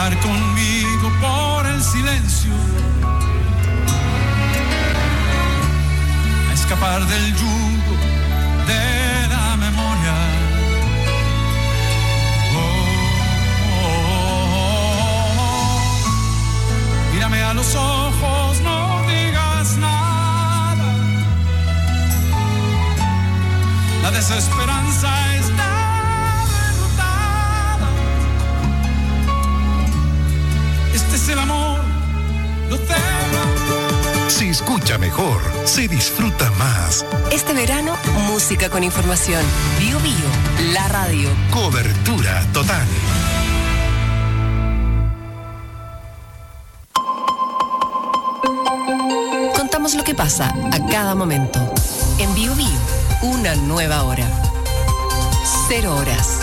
bailar conmigo por el silencio, a escapar del yugo de la memoria. Mírame a los ojos, no digas nada. La desesperanza está derrotada. Este es el amor, lo tengo. Se escucha mejor, se disfruta más. Este verano, música con información. Bio Bio, la radio. Cobertura total. Contamos lo que pasa a cada momento. En Bio Bio, una nueva hora. 0 horas.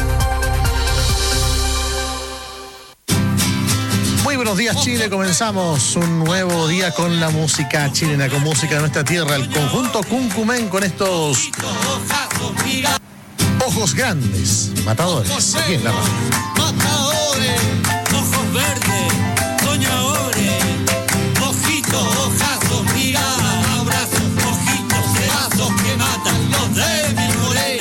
Muy buenos días, Chile. Comenzamos un nuevo día con la música chilena, con música de nuestra tierra. El conjunto Cuncumen con estos ojos grandes, matadores, aquí en la radio. Matadores, ojos verdes, soñadores, ojitos, ojazos, miradas, abrazos, ojitos, pedazos que matan los de mi morena.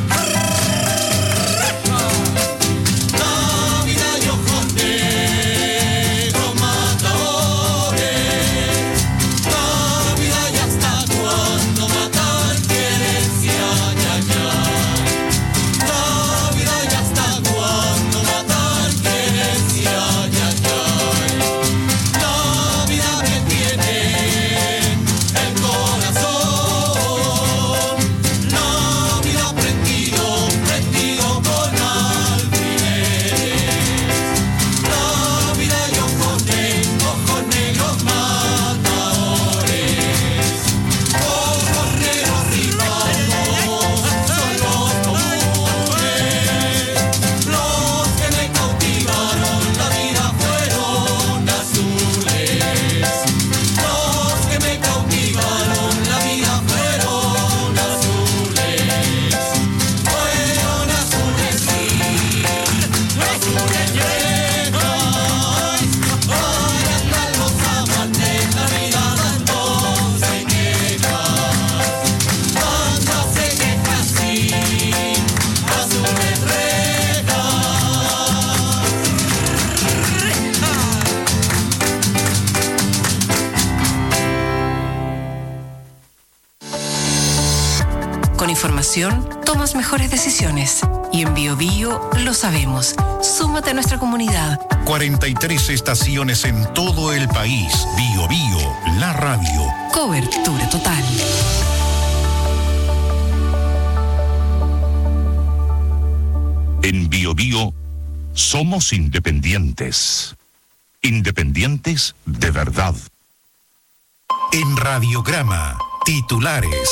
Tomas mejores decisiones. Y en Bio Bio lo sabemos. Súmate a nuestra comunidad. 43 estaciones en todo el país. Bio Bio, la radio. Cobertura total. En Bio Bio somos independientes. Independientes de verdad. En Radiograma, titulares.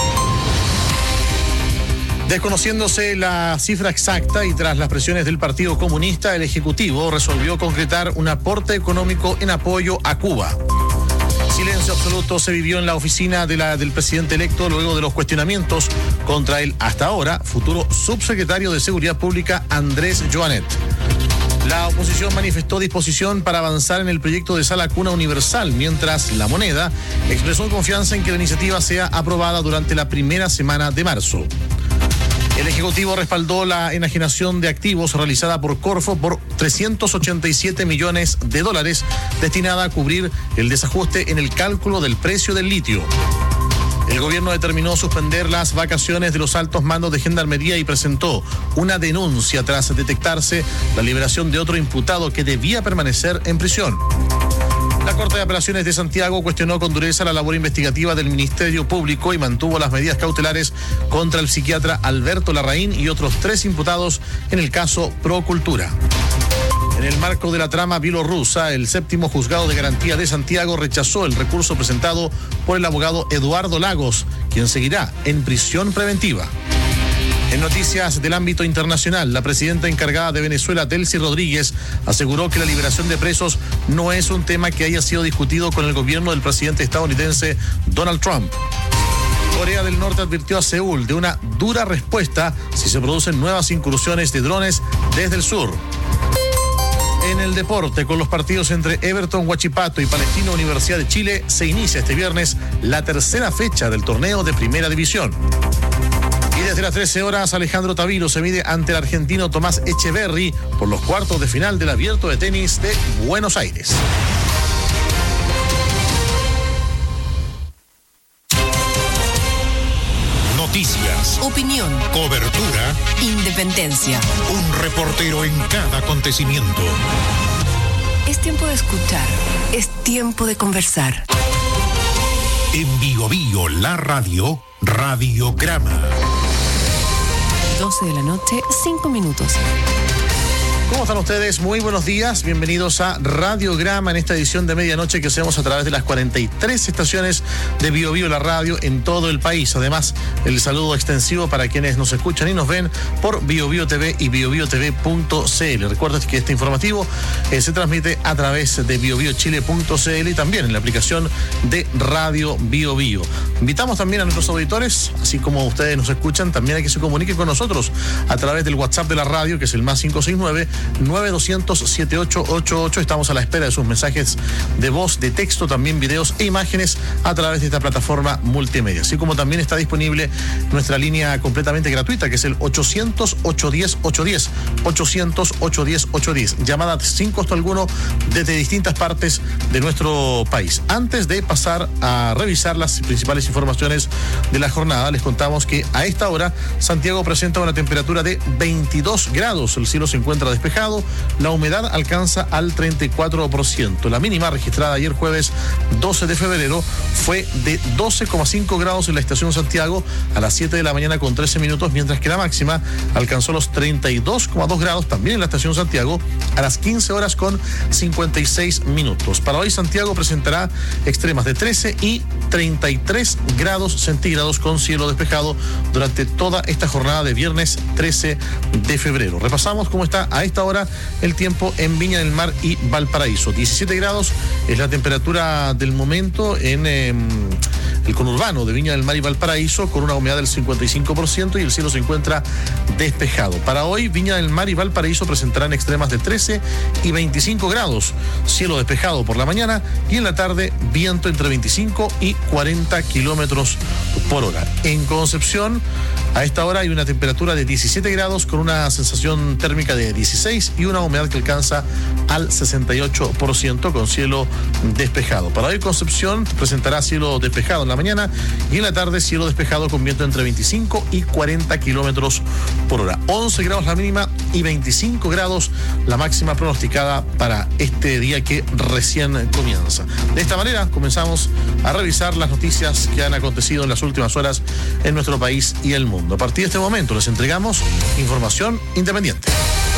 Desconociéndose la cifra exacta y tras las presiones del Partido Comunista, el Ejecutivo resolvió concretar un aporte económico en apoyo a Cuba. Silencio absoluto se vivió en la oficina del presidente electo luego de los cuestionamientos contra el, hasta ahora, futuro subsecretario de Seguridad Pública, Andrés Joanet. La oposición manifestó disposición para avanzar en el proyecto de sala cuna universal, mientras La Moneda expresó confianza en que la iniciativa sea aprobada durante la primera semana de marzo. El Ejecutivo respaldó la enajenación de activos realizada por Corfo por $387 millones destinada a cubrir el desajuste en el cálculo del precio del litio. El gobierno determinó suspender las vacaciones de los altos mandos de Gendarmería y presentó una denuncia tras detectarse la liberación de otro imputado que debía permanecer en prisión. La Corte de Apelaciones de Santiago cuestionó con dureza la labor investigativa del Ministerio Público y mantuvo las medidas cautelares contra el psiquiatra Alberto Larraín y otros 3 imputados en el caso Procultura. En el marco de la trama bielorrusa, el 7º Juzgado de Garantía de Santiago rechazó el recurso presentado por el abogado Eduardo Lagos, quien seguirá en prisión preventiva. En noticias del ámbito internacional, la presidenta encargada de Venezuela, Delcy Rodríguez, aseguró que la liberación de presos no es un tema que haya sido discutido con el gobierno del presidente estadounidense Donald Trump. Corea del Norte advirtió a Seúl de una dura respuesta si se producen nuevas incursiones de drones desde el sur. En el deporte, con los partidos entre Everton Huachipato y Palestino Universidad de Chile, se inicia este viernes la tercera fecha del torneo de Primera División. Y desde las 13 horas, Alejandro Tavilo se mide ante el argentino Tomás Echeverry por los cuartos de final del Abierto de Tenis de Buenos Aires. Noticias, Opinión, cobertura, independencia. un reportero en cada acontecimiento. Es tiempo de escuchar. Es tiempo de conversar. En Bio Bio, la radio, Radiograma. 12 de la noche, 5 minutos. ¿Cómo están ustedes? Muy buenos días. Bienvenidos a Radiograma en esta edición de medianoche que hacemos a través de las 43 estaciones de Bio Bio la radio en todo el país. Además, el saludo extensivo para quienes nos escuchan y nos ven por Bio Bio TV y biobiotv.cl. Recuerden que este informativo se transmite a través de biobiochile.cl y también en la aplicación de Radio Bio Bio. Invitamos también a nuestros auditores, así como ustedes nos escuchan, también a que se comuniquen con nosotros a través del WhatsApp de la radio, que es el más 569-9200-7888. Estamos a la espera de sus mensajes de voz, de texto, también videos e imágenes a través de esta plataforma multimedia. Así como también está disponible nuestra línea completamente gratuita, que es el 800-810-810. 800-810-810. Llamada sin costo alguno desde distintas partes de nuestro país. Antes de pasar a revisar las principales informaciones de la jornada, les contamos que a esta hora Santiago presenta una temperatura de 22 grados. El cielo se encuentra despejado, la humedad alcanza al 34%. La mínima registrada ayer jueves 12 de febrero fue de 12,5 grados en la estación Santiago a las 7 de la mañana con 13 minutos, mientras que la máxima alcanzó los 32,2 grados también en la estación Santiago a las 15 horas con 56 minutos. Para hoy Santiago presentará extremas de 13 y 33 grados centígrados con cielo despejado durante toda esta jornada de viernes 13 de febrero. Repasamos cómo está a esta hora el tiempo en Viña del Mar y Valparaíso. 17 grados es la temperatura del momento en el conurbano de Viña del Mar y Valparaíso, con una humedad del 55% y el cielo se encuentra despejado. Para hoy, Viña del Mar y Valparaíso presentarán extremas de 13 y 25 grados, cielo despejado por la mañana y en la tarde viento entre 25 y 40 kilómetros por hora. En Concepción, a esta hora hay una temperatura de 17 grados con una sensación térmica de 16 y una humedad que alcanza al 68% con cielo despejado. Para hoy Concepción presentará cielo despejado en la mañana y en la tarde cielo despejado con viento entre 25 y 40 kilómetros por hora. 11 grados la mínima y 25 grados la máxima pronosticada para este día que recién comienza. De esta manera comenzamos a revisar las noticias que han acontecido en las últimas horas en nuestro país y el mundo. A partir de este momento les entregamos información independiente.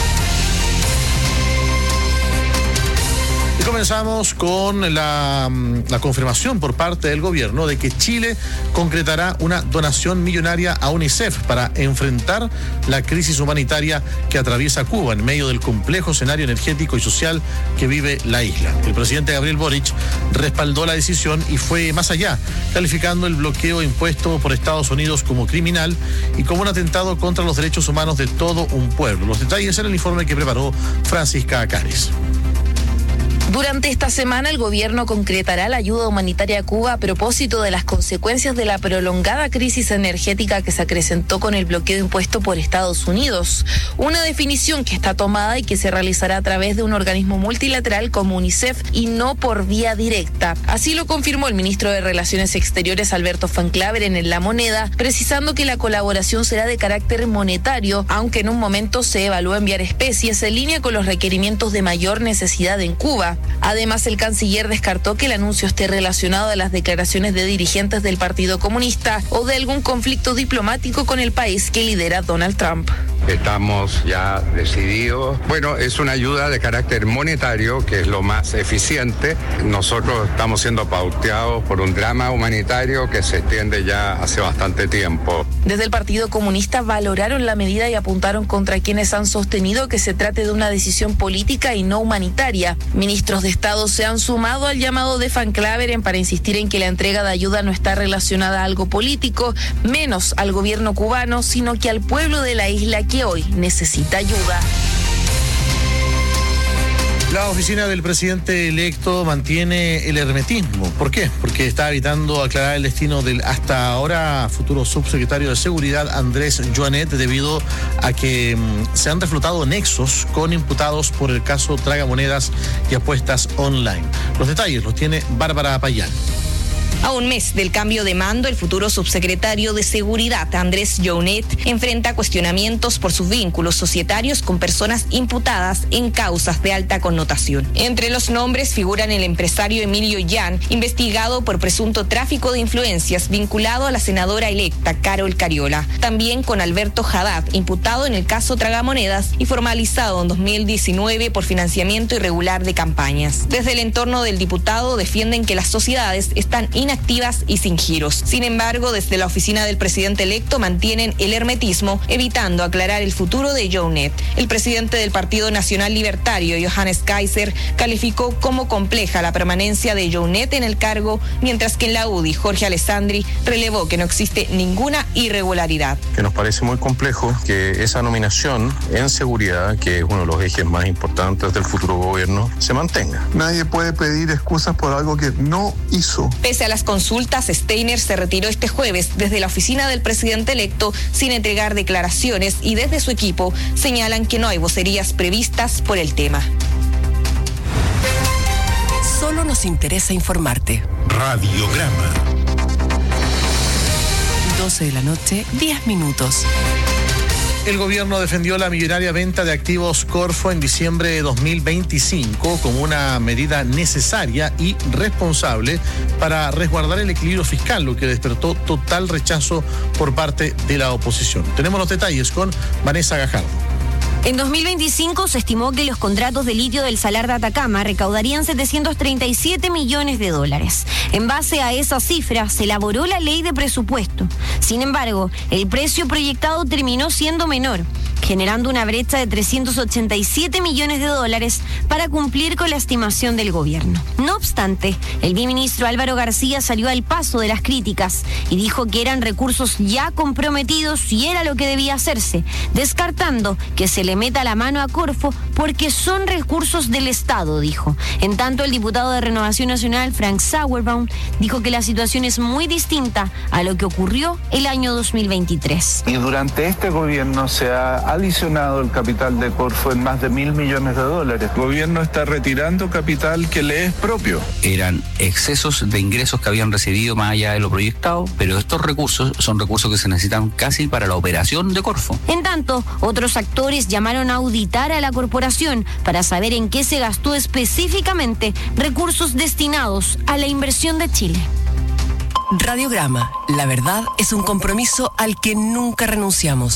Y comenzamos con la confirmación por parte del gobierno de que Chile concretará una donación millonaria a UNICEF para enfrentar la crisis humanitaria que atraviesa Cuba en medio del complejo escenario energético y social que vive la isla. El presidente Gabriel Boric respaldó la decisión y fue más allá, calificando el bloqueo impuesto por Estados Unidos como criminal y como un atentado contra los derechos humanos de todo un pueblo. Los detalles en el informe que preparó Francisca Acares. Durante esta semana, el gobierno concretará la ayuda humanitaria a Cuba a propósito de las consecuencias de la prolongada crisis energética que se acrecentó con el bloqueo impuesto por Estados Unidos. Una definición que está tomada y que se realizará a través de un organismo multilateral como UNICEF y no por vía directa. Así lo confirmó el ministro de Relaciones Exteriores, Alberto Van Claveren, en La Moneda, precisando que la colaboración será de carácter monetario, aunque en un momento se evalúa enviar especies en línea con los requerimientos de mayor necesidad en Cuba. Además, el canciller descartó que el anuncio esté relacionado a las declaraciones de dirigentes del Partido Comunista o de algún conflicto diplomático con el país que lidera Donald Trump. Estamos ya decididos. Bueno, es una ayuda de carácter monetario, que es lo más eficiente. Nosotros estamos siendo pauteados por un drama humanitario que se extiende ya hace bastante tiempo. Desde el Partido Comunista valoraron la medida y apuntaron contra quienes han sostenido que se trate de una decisión política y no humanitaria. Ministros de Estado se han sumado al llamado de Van Claveren para insistir en que la entrega de ayuda no está relacionada a algo político, menos al gobierno cubano, sino que al pueblo de la isla que hoy necesita ayuda. La oficina del presidente electo mantiene el hermetismo. ¿Por qué? Porque está evitando aclarar el destino del hasta ahora futuro subsecretario de Seguridad, Andrés Joanet, debido a que se han reflotado nexos con imputados por el caso tragamonedas y apuestas online. Los detalles los tiene Bárbara Payán. A un mes del cambio de mando, el futuro subsecretario de Seguridad, Andrés Joanet, enfrenta cuestionamientos por sus vínculos societarios con personas imputadas en causas de alta connotación. Entre los nombres figuran el empresario Emilio Yan, investigado por presunto tráfico de influencias vinculado a la senadora electa Carol Cariola. También con Alberto Haddad, imputado en el caso Tragamonedas y formalizado en 2019 por financiamiento irregular de campañas. Desde el entorno del diputado defienden que las sociedades están inactivas y sin giros. Sin embargo, desde la oficina del presidente electo mantienen el hermetismo, evitando aclarar el futuro de Joanet. El presidente del Partido Nacional Libertario, Johannes Kaiser, calificó como compleja la permanencia de Joanet en el cargo, mientras que en la UDI, Jorge Alessandri, relevó que no existe ninguna irregularidad. Que nos parece muy complejo que esa nominación en seguridad, que es uno de los ejes más importantes del futuro gobierno, se mantenga. Nadie puede pedir excusas por algo que no hizo. Pese a las consultas, Steiner se retiró este jueves desde la oficina del presidente electo sin entregar declaraciones y desde su equipo señalan que no hay vocerías previstas por el tema. Solo nos interesa informarte. Radiograma. 12 de la noche, 10 minutos. El gobierno defendió la millonaria venta de activos Corfo en diciembre de 2025 como una medida necesaria y responsable para resguardar el equilibrio fiscal, lo que despertó total rechazo por parte de la oposición. Tenemos los detalles con Vanessa Gajardo. En 2025 se estimó que los contratos de litio del Salar de Atacama recaudarían 737 millones de dólares. En base a esa cifra se elaboró la ley de presupuesto. Sin embargo, el precio proyectado terminó siendo menor, generando una brecha de 387 millones de dólares para cumplir con la estimación del gobierno. No obstante, el viceministro Álvaro García salió al paso de las críticas y dijo que eran recursos ya comprometidos y era lo que debía hacerse, descartando que se le meta la mano a Corfo porque son recursos del Estado, dijo. En tanto, el diputado de Renovación Nacional, Frank Sauerbaum, dijo que la situación es muy distinta a lo que ocurrió el año 2023. Y durante este gobierno se ha adicionado el capital de Corfo en más de $1.000 millones. El gobierno está retirando capital que le es propio. Eran excesos de ingresos que habían recibido más allá de lo proyectado, pero estos recursos son recursos que se necesitan casi para la operación de Corfo. En tanto, otros actores llamaron a auditar a la corporación para saber en qué se gastó específicamente recursos destinados a la inversión de Chile. Radiograma. La verdad es un compromiso al que nunca renunciamos.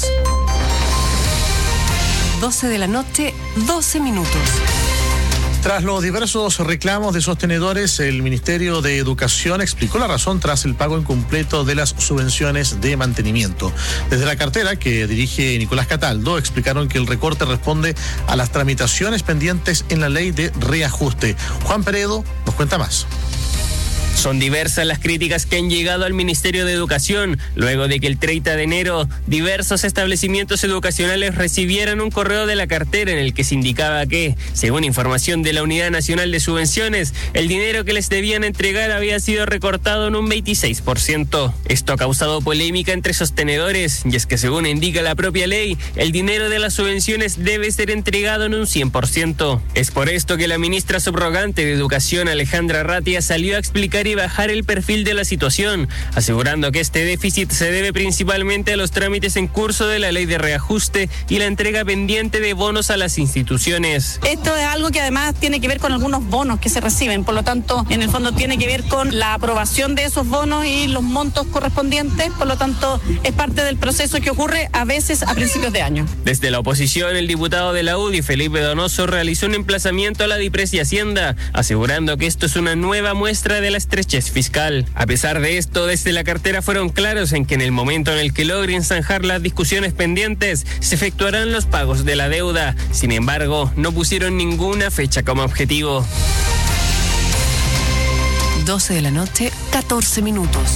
12 de la noche, 12 minutos. Tras los diversos reclamos de sostenedores, el Ministerio de Educación explicó la razón tras el pago incompleto de las subvenciones de mantenimiento. Desde la cartera que dirige Nicolás Cataldo, explicaron que el recorte responde a las tramitaciones pendientes en la ley de reajuste. Juan Peredo nos cuenta más. Son diversas las críticas que han llegado al Ministerio de Educación, luego de que el 30 de enero diversos establecimientos educacionales recibieran un correo de la cartera en el que se indicaba que, según información de la Unidad Nacional de Subvenciones, el dinero que les debían entregar había sido recortado en un 26%. Esto ha causado polémica entre sostenedores, y es que según indica la propia ley, el dinero de las subvenciones debe ser entregado en un 100%. Es por esto que la ministra subrogante de Educación, Alejandra Ratia, salió a explicar y bajar el perfil de la situación, asegurando que este déficit se debe principalmente a los trámites en curso de la ley de reajuste y la entrega pendiente de bonos a las instituciones. Esto es algo que además tiene que ver con algunos bonos que se reciben, por lo tanto, en el fondo tiene que ver con la aprobación de esos bonos y los montos correspondientes, por lo tanto, es parte del proceso que ocurre a veces a principios de año. Desde la oposición, el diputado de la UDI, Felipe Donoso, realizó un emplazamiento a la DIPRES y Hacienda, asegurando que esto es una nueva muestra de la estrechez fiscal. A pesar de esto, desde la cartera fueron claros en que en el momento en el que logren zanjar las discusiones pendientes, se efectuarán los pagos de la deuda. Sin embargo, no pusieron ninguna fecha como objetivo. 12 de la noche, 14 minutos.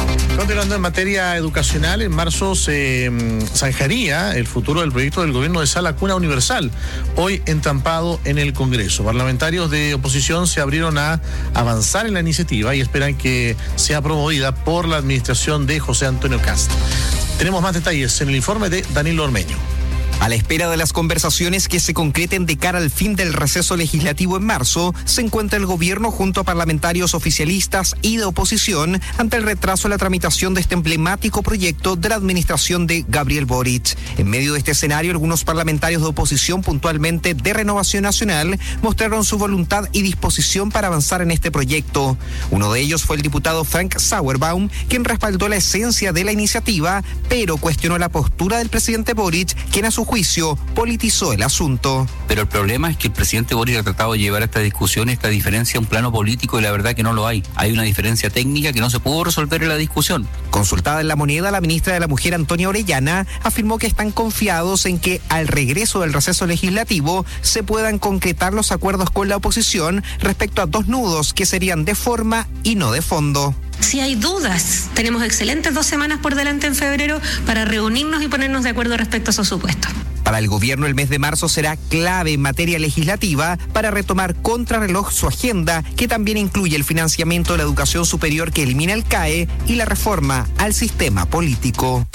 Continuando en materia educacional, en marzo se zanjaría el futuro del proyecto del gobierno de Sala Cuna Universal, hoy entampado en el Congreso. Parlamentarios de oposición se abrieron a avanzar en la iniciativa y esperan que sea promovida por la administración de José Antonio Kast. Tenemos más detalles en el informe de Danilo Ormeño. A la espera de las conversaciones que se concreten de cara al fin del receso legislativo en marzo, se encuentra el gobierno junto a parlamentarios oficialistas y de oposición ante el retraso en la tramitación de este emblemático proyecto de la administración de Gabriel Boric. En medio de este escenario, algunos parlamentarios de oposición, puntualmente de Renovación Nacional, mostraron su voluntad y disposición para avanzar en este proyecto. Uno de ellos fue el diputado Frank Sauerbaum, quien respaldó la esencia de la iniciativa, pero cuestionó la postura del presidente Boric, quien a su juicio politizó el asunto. Pero el problema es que el presidente Boric ha tratado de llevar esta discusión, esta diferencia a un plano político, y la verdad que no lo hay. Hay una diferencia técnica que no se pudo resolver en la discusión. Consultada en La Moneda, la ministra de la Mujer, Antonia Orellana, afirmó que están confiados en que al regreso del receso legislativo se puedan concretar los acuerdos con la oposición respecto a dos nudos que serían de forma y no de fondo. Si hay dudas, tenemos excelentes 2 semanas por delante en febrero para reunirnos y ponernos de acuerdo respecto a esos supuestos. Para el gobierno, el mes de marzo será clave en materia legislativa para retomar contrarreloj su agenda, que también incluye el financiamiento de la educación superior que elimina el CAE y la reforma al sistema político.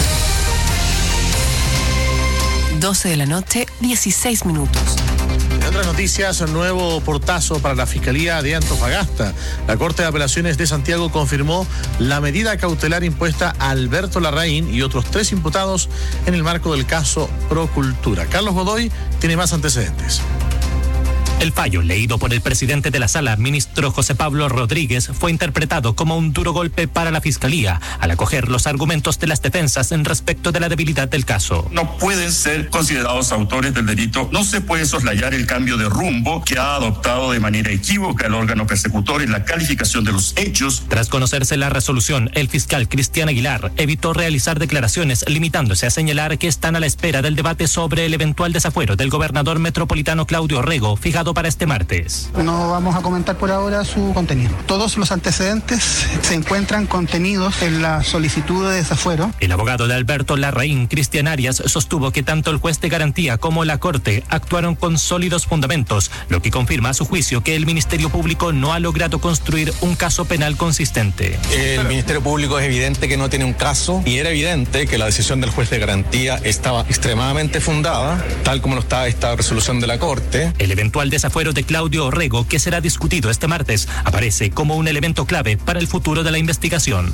12 de la noche, 16 minutos. En otras noticias, un nuevo portazo para la Fiscalía de Antofagasta. La Corte de Apelaciones de Santiago confirmó la medida cautelar impuesta a Alberto Larraín y otros 3 imputados en el marco del caso Procultura. Carlos Godoy tiene más antecedentes. El fallo, leído por el presidente de la Sala, ministro José Pablo Rodríguez, fue interpretado como un duro golpe para la Fiscalía, al acoger los argumentos de las defensas en respecto de la debilidad del caso. No pueden ser considerados autores del delito. No se puede soslayar el cambio de rumbo que ha adoptado de manera equívoca el órgano persecutor en la calificación de los hechos. Tras conocerse la resolución, el fiscal Cristian Aguilar evitó realizar declaraciones, limitándose a señalar que están a la espera del debate sobre el eventual desafuero del gobernador metropolitano Claudio Orrego, fijado para este martes. No vamos a comentar por ahora su contenido. Todos los antecedentes se encuentran contenidos en la solicitud de desafuero. El abogado de Alberto Larraín, Cristian Arias, sostuvo que tanto el juez de garantía como la Corte actuaron con sólidos fundamentos, lo que confirma a su juicio que el Ministerio Público no ha logrado construir un caso penal consistente. El Ministerio Público es evidente que no tiene un caso, y era evidente que la decisión del juez de garantía estaba extremadamente fundada, tal como lo está esta resolución de la Corte. El eventual desafuero de Claudio Orrego, que será discutido este martes, aparece como un elemento clave para el futuro de la investigación.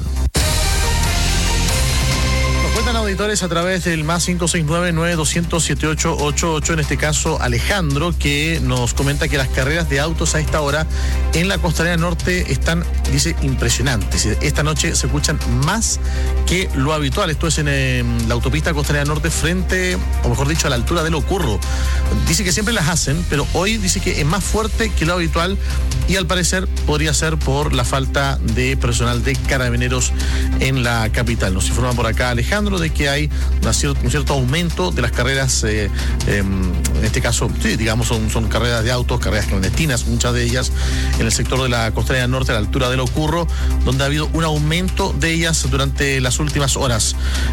Cuentan auditores a través del más 569-9200-7888, en este caso Alejandro, que nos comenta que las carreras de autos a esta hora en la Costanera Norte están, dice, impresionantes. Esta noche se escuchan más que lo habitual. Esto es en la autopista Costanera Norte, frente, o mejor dicho, a la altura de Locurro. Dice que siempre las hacen, pero hoy dice que es más fuerte que lo habitual, y al parecer podría ser por la falta de personal de carabineros en la capital. Nos informa por acá Alejandro de que hay un cierto aumento de las carreras, en este caso, sí, digamos, son carreras de autos, carreras clandestinas, muchas de ellas en el sector de la Costanera Norte, a la altura de Locurro, donde ha habido un aumento de ellas durante las últimas horas.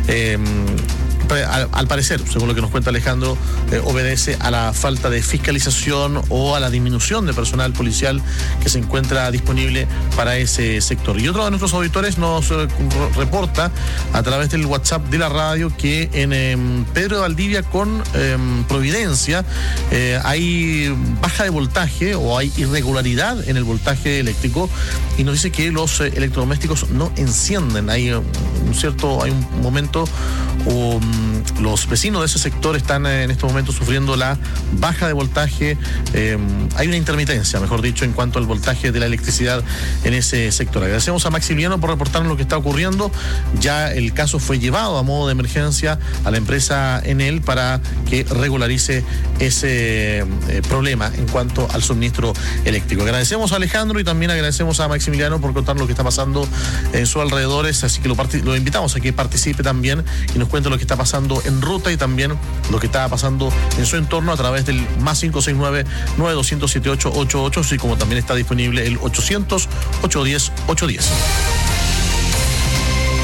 Al parecer, según lo que nos cuenta Alejandro, obedece a la falta de fiscalización o a la disminución de personal policial que se encuentra disponible para ese sector. Y otro de nuestros auditores nos reporta a través del WhatsApp de la radio que en Pedro de Valdivia con Providencia hay baja de voltaje o hay irregularidad en el voltaje eléctrico, y nos dice que los electrodomésticos no encienden. Hay un momento los vecinos de ese sector están en estos momentos sufriendo la baja de voltaje. Hay una intermitencia, mejor dicho, en cuanto al voltaje de la electricidad en ese sector. Agradecemos a Maximiliano por reportarnos lo que está ocurriendo. Ya el caso fue llevado a modo de emergencia a la empresa Enel para que regularice ese problema en cuanto al suministro eléctrico. Agradecemos a Alejandro y también agradecemos a Maximiliano por contarnos lo que está pasando en sus alrededores, así que lo invitamos a que participe también y nos cuente lo que está pasando en ruta y también lo que está pasando en su entorno a través del más 569-9200-7888, así como también está disponible el 800-810-810.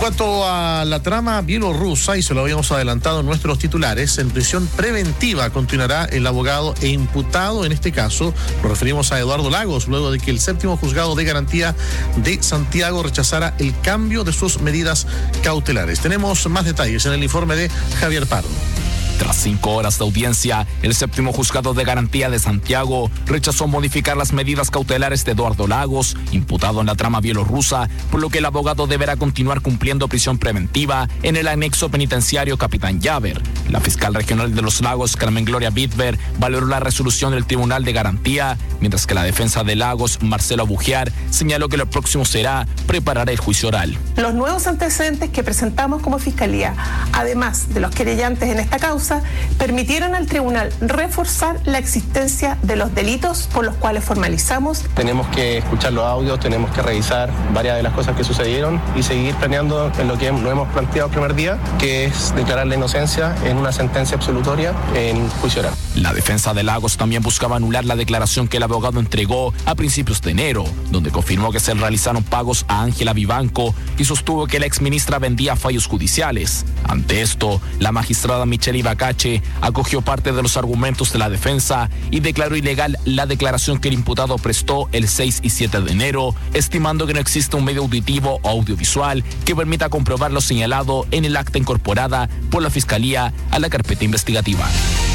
En cuanto a la trama bielorrusa, y se lo habíamos adelantado en nuestros titulares, en prisión preventiva continuará el abogado e imputado, en este caso nos referimos a Eduardo Lagos, luego de que el 7º Juzgado de Garantía de Santiago rechazara el cambio de sus medidas cautelares. Tenemos más detalles en el informe de Javier Pardo. Tras 5 horas de audiencia, el 7º Juzgado de Garantía de Santiago rechazó modificar las medidas cautelares de Eduardo Lagos, imputado en la trama bielorrusa, por lo que el abogado deberá continuar cumpliendo prisión preventiva en el anexo penitenciario Capitán Llaver. La fiscal regional de Los Lagos, Carmen Gloria Bitber, valoró la resolución del Tribunal de Garantía, mientras que la defensa de Lagos, Marcelo Bugiar, señaló que lo próximo será preparar el juicio oral. Los nuevos antecedentes que presentamos como Fiscalía, además de los querellantes en esta causa, permitieron al tribunal reforzar la existencia de los delitos por los cuales formalizamos. Tenemos que escuchar los audios, tenemos que revisar varias de las cosas que sucedieron y seguir planeando en lo que nos hemos planteado el primer día, que es declarar la inocencia en una sentencia absolutoria en juicio oral. La defensa de Lagos también buscaba anular la declaración que el abogado entregó a principios de enero, donde confirmó que se realizaron pagos a Ángela Vivanco y sostuvo que la exministra vendía fallos judiciales. Ante esto, la magistrada Michelle Ibacache acogió parte de los argumentos de la defensa y declaró ilegal la declaración que el imputado prestó el 6 y 7 de enero, estimando que no existe un medio auditivo o audiovisual que permita comprobar lo señalado en el acta incorporada por la Fiscalía a la carpeta investigativa.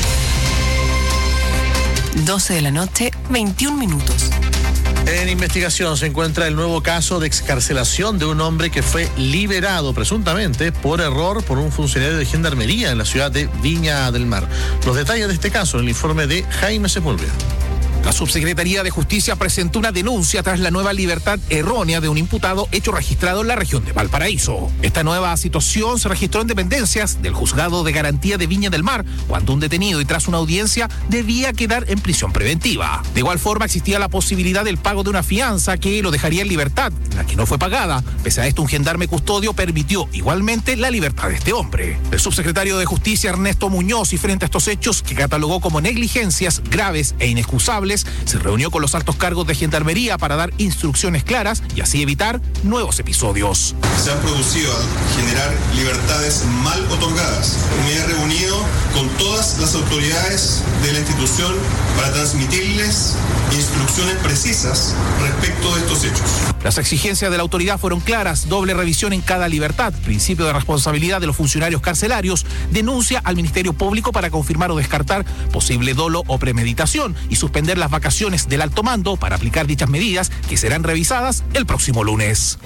12 de la noche, 21 minutos. En investigación se encuentra el nuevo caso de excarcelación de un hombre que fue liberado presuntamente por error por un funcionario de gendarmería en la ciudad de Viña del Mar. Los detalles de este caso en el informe de Jaime Sepúlveda. La Subsecretaría de Justicia presentó una denuncia tras la nueva libertad errónea de un imputado hecho registrado en la región de Valparaíso. Esta nueva situación se registró en dependencias del Juzgado de Garantía de Viña del Mar, cuando un detenido y tras una audiencia debía quedar en prisión preventiva. De igual forma existía la posibilidad del pago de una fianza que lo dejaría en libertad, la que no fue pagada. Pese a esto, un gendarme custodio permitió igualmente la libertad de este hombre. El subsecretario de Justicia, Ernesto Muñoz, y frente a estos hechos que catalogó como negligencias graves e inexcusables, se reunió con los altos cargos de Gendarmería para dar instrucciones claras y así evitar nuevos episodios. Se han producido al generar libertades mal otorgadas. Me he reunido con todas las autoridades de la institución para transmitirles instrucciones precisas respecto de estos hechos. Las exigencias de la autoridad fueron claras: doble revisión en cada libertad, principio de responsabilidad de los funcionarios carcelarios, denuncia al Ministerio Público para confirmar o descartar posible dolo o premeditación y suspender las vacaciones del alto mando para aplicar dichas medidas, que serán revisadas el próximo lunes.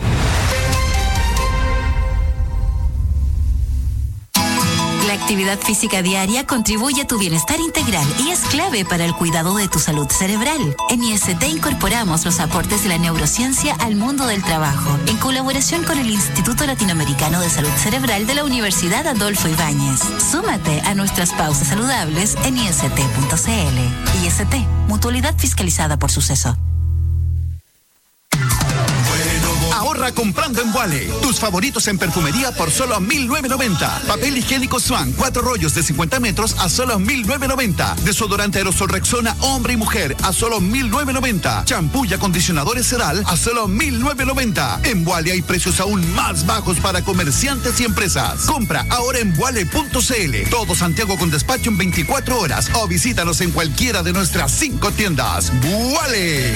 La actividad física diaria contribuye a tu bienestar integral y es clave para el cuidado de tu salud cerebral. En IST incorporamos los aportes de la neurociencia al mundo del trabajo, en colaboración con el Instituto Latinoamericano de Salud Cerebral de la Universidad Adolfo Ibáñez. Súmate a nuestras pausas saludables en ist.cl. IST, mutualidad fiscalizada por Suceso. Ahorra comprando en Vuale. Tus favoritos en perfumería por solo 1.990. Papel higiénico Swan, 4 rollos de 50 metros a solo 1.990. Desodorante aerosol Rexona, hombre y mujer, a solo 1.990. Champú y acondicionadores Sedal a solo 1.990. En Vuale hay precios aún más bajos para comerciantes y empresas. Compra ahora en vuale.cl. Todo Santiago con despacho en 24 horas o visítanos en cualquiera de nuestras 5 tiendas. ¡Vuale!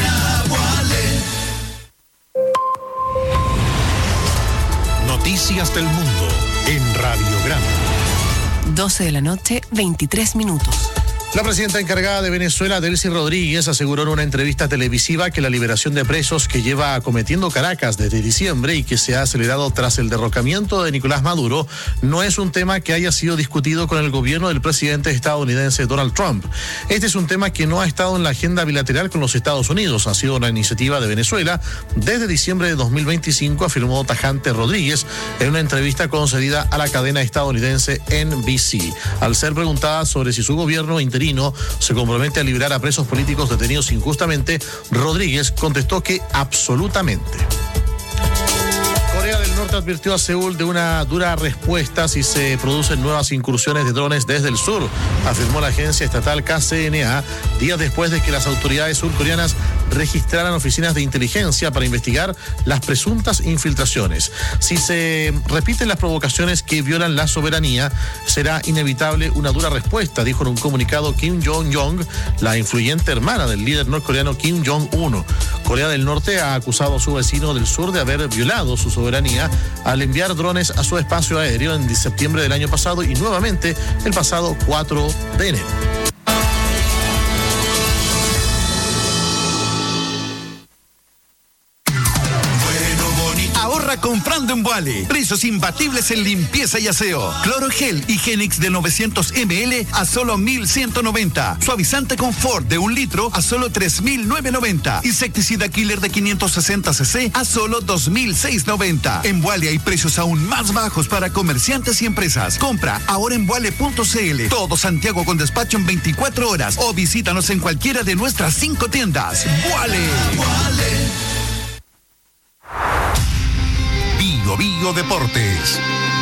Noticias del mundo en Radiograma. 12 de la noche, 23 minutos. La presidenta encargada de Venezuela, Delcy Rodríguez, aseguró en una entrevista televisiva que la liberación de presos que lleva acometiendo Caracas desde diciembre y que se ha acelerado tras el derrocamiento de Nicolás Maduro no es un tema que haya sido discutido con el gobierno del presidente estadounidense Donald Trump. Este es un tema que no ha estado en la agenda bilateral con los Estados Unidos. Ha sido una iniciativa de Venezuela desde diciembre de 2025, afirmó tajante Rodríguez en una entrevista concedida a la cadena estadounidense NBC. Al ser preguntada sobre si su gobierno interino se compromete a liberar a presos políticos detenidos injustamente, Rodríguez contestó que absolutamente. Corea del Norte advirtió a Seúl de una dura respuesta si se producen nuevas incursiones de drones desde el sur, afirmó la agencia estatal KCNA, días después de que las autoridades surcoreanas registraran oficinas de inteligencia para investigar las presuntas infiltraciones. Si se repiten las provocaciones que violan la soberanía, será inevitable una dura respuesta, dijo en un comunicado Kim Jong-un, la influyente hermana del líder norcoreano Kim Jong-un. Corea del Norte ha acusado a su vecino del sur de haber violado su soberanía al enviar drones a su espacio aéreo en septiembre del año pasado y nuevamente el pasado 4 de enero. Comprando en Vuale. Precios imbatibles en limpieza y aseo. Cloro Gel Higienix de 900 ml a solo 1.190. Suavizante Confort de 1 litro a solo 3.990. Insecticida Killer de 560 cc a solo 2.690. En Vuale hay precios aún más bajos para comerciantes y empresas. Compra ahora en vuale.cl. Todo Santiago con despacho en 24 horas o visítanos en cualquiera de nuestras 5 tiendas. Vuale. Bio Deportes.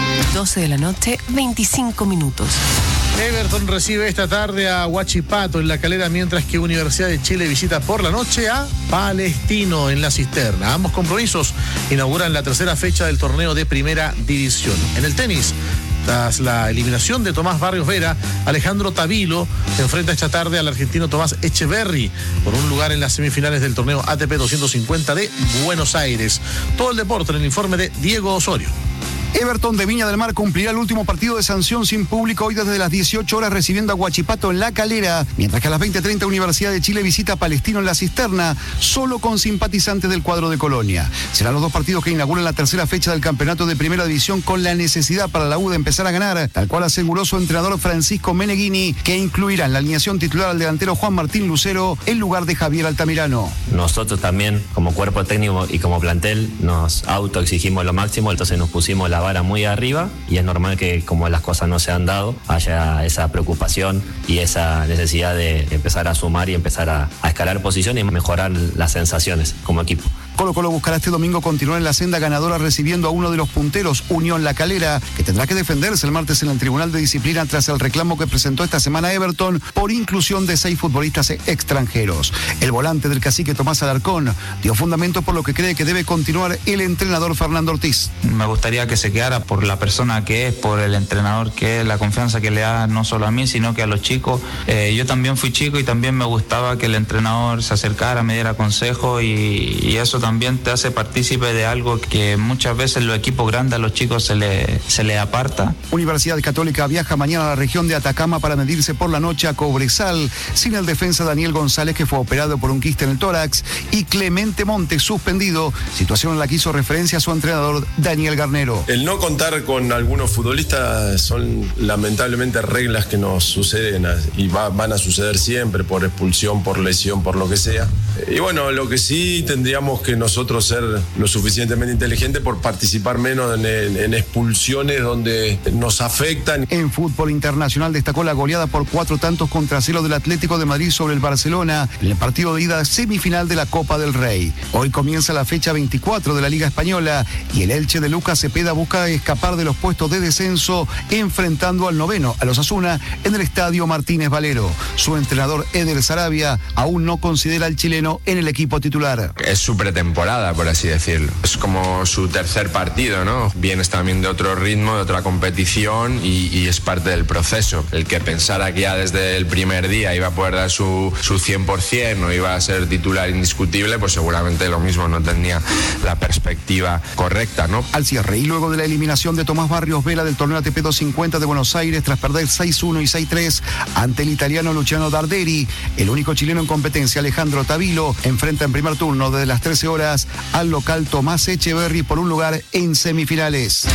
12 de la noche, 25 minutos. Everton recibe esta tarde a Huachipato en La Calera, mientras que Universidad de Chile visita por la noche a Palestino en La Cisterna. Ambos compromisos inauguran la tercera fecha del torneo de Primera División. En el tenis, tras la eliminación de Tomás Barrios Vera, Alejandro Tavilo enfrenta esta tarde al argentino Tomás Echeverry por un lugar en las semifinales del torneo ATP 250 de Buenos Aires. Todo el deporte en el informe de Diego Osorio. Everton de Viña del Mar cumplirá el último partido de sanción sin público hoy desde las 18 horas recibiendo a Huachipato en La Calera, mientras que a las 20:30 Universidad de Chile visita a Palestino en La Cisterna, solo con simpatizantes del cuadro de Colonia. Serán los dos partidos que inauguran la tercera fecha del campeonato de Primera División con la necesidad para la U de empezar a ganar, tal cual aseguró su entrenador Francisco Meneghini, que incluirá en la alineación titular al delantero Juan Martín Lucero en lugar de Javier Altamirano. Nosotros también, como cuerpo técnico y como plantel, nos autoexigimos lo máximo, entonces nos pusimos la vara muy arriba y es normal que, como las cosas no se han dado, haya esa preocupación y esa necesidad de empezar a sumar y empezar a escalar posiciones y mejorar las sensaciones como equipo. Colo-Colo buscará este domingo continuar en la senda ganadora recibiendo a uno de los punteros, Unión La Calera, que tendrá que defenderse el martes en el Tribunal de Disciplina tras el reclamo que presentó esta semana Everton por inclusión de 6 futbolistas extranjeros. El volante del cacique Tomás Alarcón dio fundamento por lo que cree que debe continuar el entrenador Fernando Ortiz. Me gustaría que se quedara por la persona que es, por el entrenador que es, la confianza que le da no solo a mí, sino que a los chicos. Yo también fui chico y también me gustaba que el entrenador se acercara, me diera consejos y eso también te hace partícipe de algo que muchas veces los equipos grandes a los chicos se le aparta. Universidad Católica viaja mañana a la región de Atacama para medirse por la noche a Cobresal, sin el defensa Daniel González, que fue operado por un quiste en el tórax, y Clemente Montes suspendido, situación en la que hizo referencia a su entrenador Daniel Garnero. El no contar con algunos futbolistas son lamentablemente reglas que nos suceden y van a suceder siempre, por expulsión, por lesión, por lo que sea. Y bueno, lo que sí tendríamos que nosotros ser lo suficientemente inteligentes por participar menos en expulsiones donde nos afectan. En fútbol internacional destacó la goleada por 4 tantos contra 0 del Atlético de Madrid sobre el Barcelona en el partido de ida semifinal de la Copa del Rey. Hoy comienza la fecha 24 de la Liga Española y el Elche de Lucas Cepeda busca escapar de los puestos de descenso enfrentando al noveno, al Osasuna, en el Estadio Martínez Valero. Su entrenador Eder Sarabia aún no considera al chileno en el equipo titular. Es su pretemporada, por así decirlo. Es como su tercer partido, ¿no? Vienes también de otro ritmo, de otra competición y es parte del proceso. El que pensara que ya desde el primer día iba a poder dar su 100%, no iba a ser titular indiscutible, pues seguramente lo mismo, no tenía la perspectiva correcta, ¿no? Al cierre y luego de la eliminación de Tomás Barrios Vera del torneo ATP 250 de Buenos Aires tras perder 6-1 y 6-3 ante el italiano Luciano Darderi, el único chileno en competencia, Alejandro Tavilo, enfrenta en primer turno desde las 13 horas al local Tomás Echeverry por un lugar en semifinales.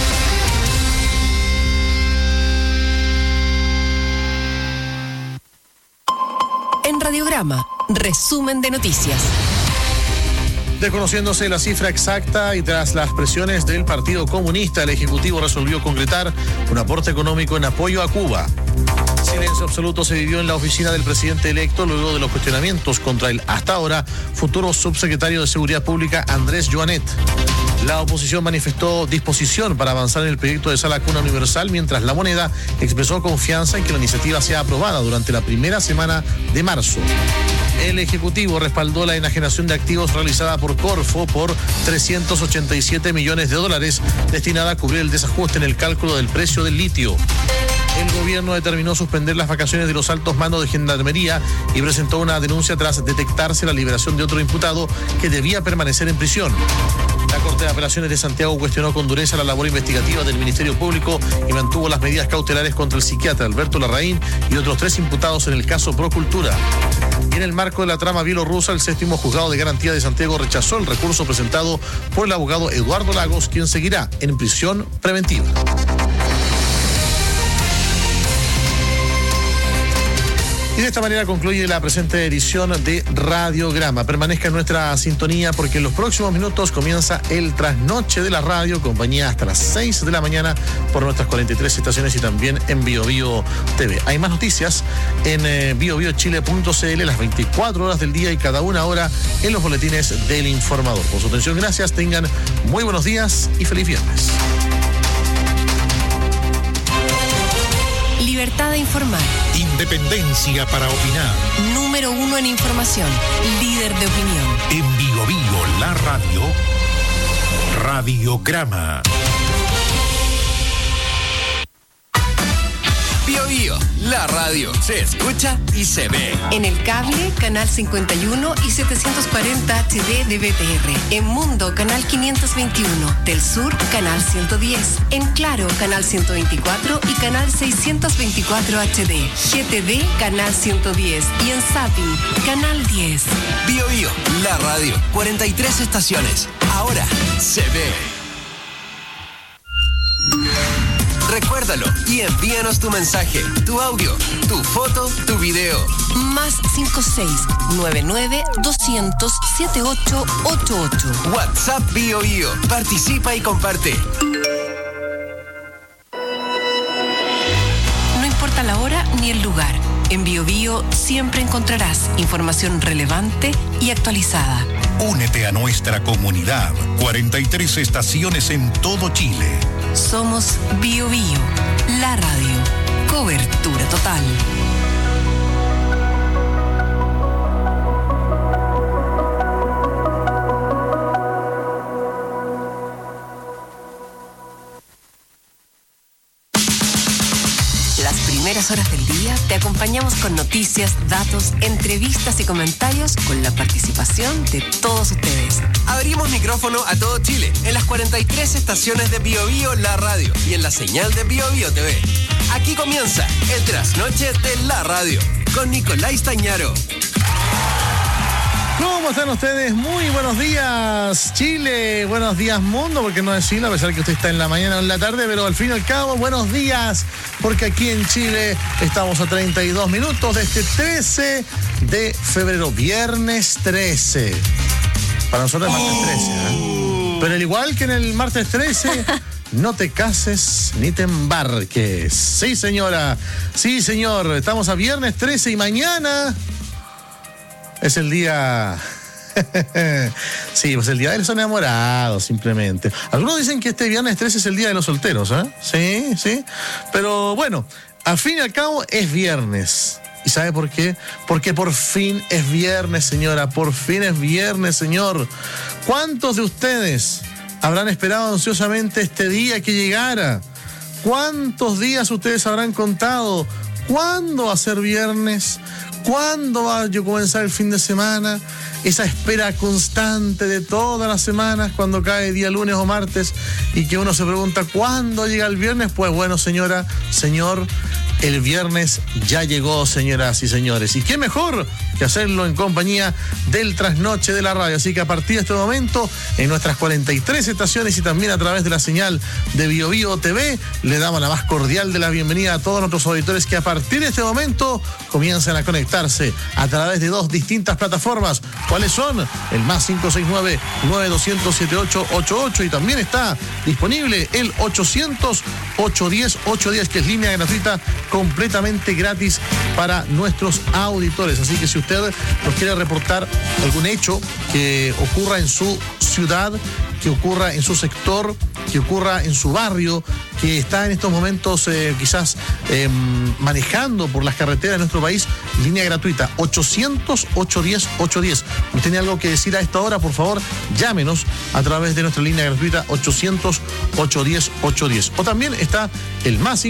En Radiograma, resumen de noticias. Desconociéndose la cifra exacta y tras las presiones del Partido Comunista, el Ejecutivo resolvió concretar un aporte económico en apoyo a Cuba. Silencio absoluto se vivió en la oficina del presidente electo luego de los cuestionamientos contra el hasta ahora futuro subsecretario de Seguridad Pública Andrés Joanet. La oposición manifestó disposición para avanzar en el proyecto de sala cuna universal, mientras La Moneda expresó confianza en que la iniciativa sea aprobada durante la primera semana de marzo. El Ejecutivo respaldó la enajenación de activos realizada por Corfo por $387 millones destinada a cubrir el desajuste en el cálculo del precio del litio. El gobierno determinó suspender las vacaciones de los altos mandos de Gendarmería y presentó una denuncia tras detectarse la liberación de otro imputado que debía permanecer en prisión. La Corte de Apelaciones de Santiago cuestionó con dureza la labor investigativa del Ministerio Público y mantuvo las medidas cautelares contra el psiquiatra Alberto Larraín y otros 3 imputados en el caso Procultura. Y en el marco de la trama bielorrusa, el 7º Juzgado de Garantía de Santiago rechazó el recurso presentado por el abogado Eduardo Lagos, quien seguirá en prisión preventiva. Y de esta manera concluye la presente edición de Radiograma. Permanezca en nuestra sintonía porque en los próximos minutos comienza el Trasnoche de la Radio, compañía hasta las 6 de la mañana por nuestras 43 estaciones y también en BioBio TV. Hay más noticias en biobiochile.cl las 24 horas del día y cada una hora en los boletines del Informador. Por su atención, gracias, tengan muy buenos días y feliz viernes. Libertad de informar. Independencia para opinar. Número 1 en información. Líder de opinión. En BioBio, la radio. Radiograma. BioBio, la radio. Se escucha y se ve. En el cable, canal 51 y 740 HD de BTR. En Mundo, canal 521. Del Sur, canal 110. En Claro, canal 124 y canal 624 HD. GTV, canal 110. Y en Zapping, canal 10. BioBio, la radio. 43 estaciones. Ahora se ve. Recuérdalo y envíanos tu mensaje, tu audio, tu foto, tu video. Más 5699-200-7888. WhatsApp BioBio. Participa y comparte. No importa la hora ni el lugar. En BioBio siempre encontrarás información relevante y actualizada. Únete a nuestra comunidad. 43 estaciones en todo Chile. Somos BioBio, la radio. Cobertura total. Las primeras horas del día te acompañamos con noticias, datos, entrevistas y comentarios con la participación de todos ustedes. Abrimos micrófono a todo Chile en las 43 estaciones de BioBio, la radio y en la señal de BioBio TV. Aquí comienza el Trasnoche de la radio con Nicolás Tañaro. ¿Cómo están ustedes? Muy buenos días, Chile. Buenos días, mundo, porque no decirlo, a pesar que usted está en la mañana o en la tarde, pero al fin y al cabo, buenos días, porque aquí en Chile estamos a 32 minutos de este 13 de febrero, viernes 13. Para nosotros es martes 13, ¿eh? Pero al igual que en el martes 13... No te cases ni te embarques. Sí, señora. Sí, señor. Estamos a viernes 13 y mañana es el día... Sí, pues el día de los enamorados, simplemente. Algunos dicen que este viernes 13 es el día de los solteros, ¿eh? Sí, sí. Pero bueno, al fin y al cabo es viernes. ¿Y sabe por qué? Porque por fin es viernes, señora. Por fin es viernes, señor. ¿Cuántos de ustedes habrán esperado ansiosamente este día que llegara? ¿Cuántos días ustedes habrán contado? ¿Cuándo va a ser viernes? ¿Cuándo va a comenzar el fin de semana? Esa espera constante de todas las semanas cuando cae día lunes o martes y que uno se pregunta ¿cuándo llega el viernes? Pues bueno, señora, señor, el viernes ya llegó, señoras y señores. Y qué mejor que hacerlo en compañía del Trasnoche de la radio. Así que a partir de este momento, en nuestras 43 estaciones y también a través de la señal de BioBio TV, le damos la más cordial de la bienvenida a todos nuestros auditores que a partir de este momento comienzan a conectarse a través de 2 distintas plataformas. ¿Cuáles son? El más 569-9200-7888 y también está disponible el 800-810-810, que es línea gratuita completamente gratis para nuestros auditores. Así que si usted nos quiere reportar algún hecho que ocurra en su ciudad, que ocurra en su sector, que ocurra en su barrio, que está en estos momentos quizás manejando por las carreteras de nuestro país. Línea gratuita 800-810-810. ¿Usted tiene algo que decir a esta hora? Por favor, llámenos a través de nuestra línea gratuita 800-810-810. O también está el más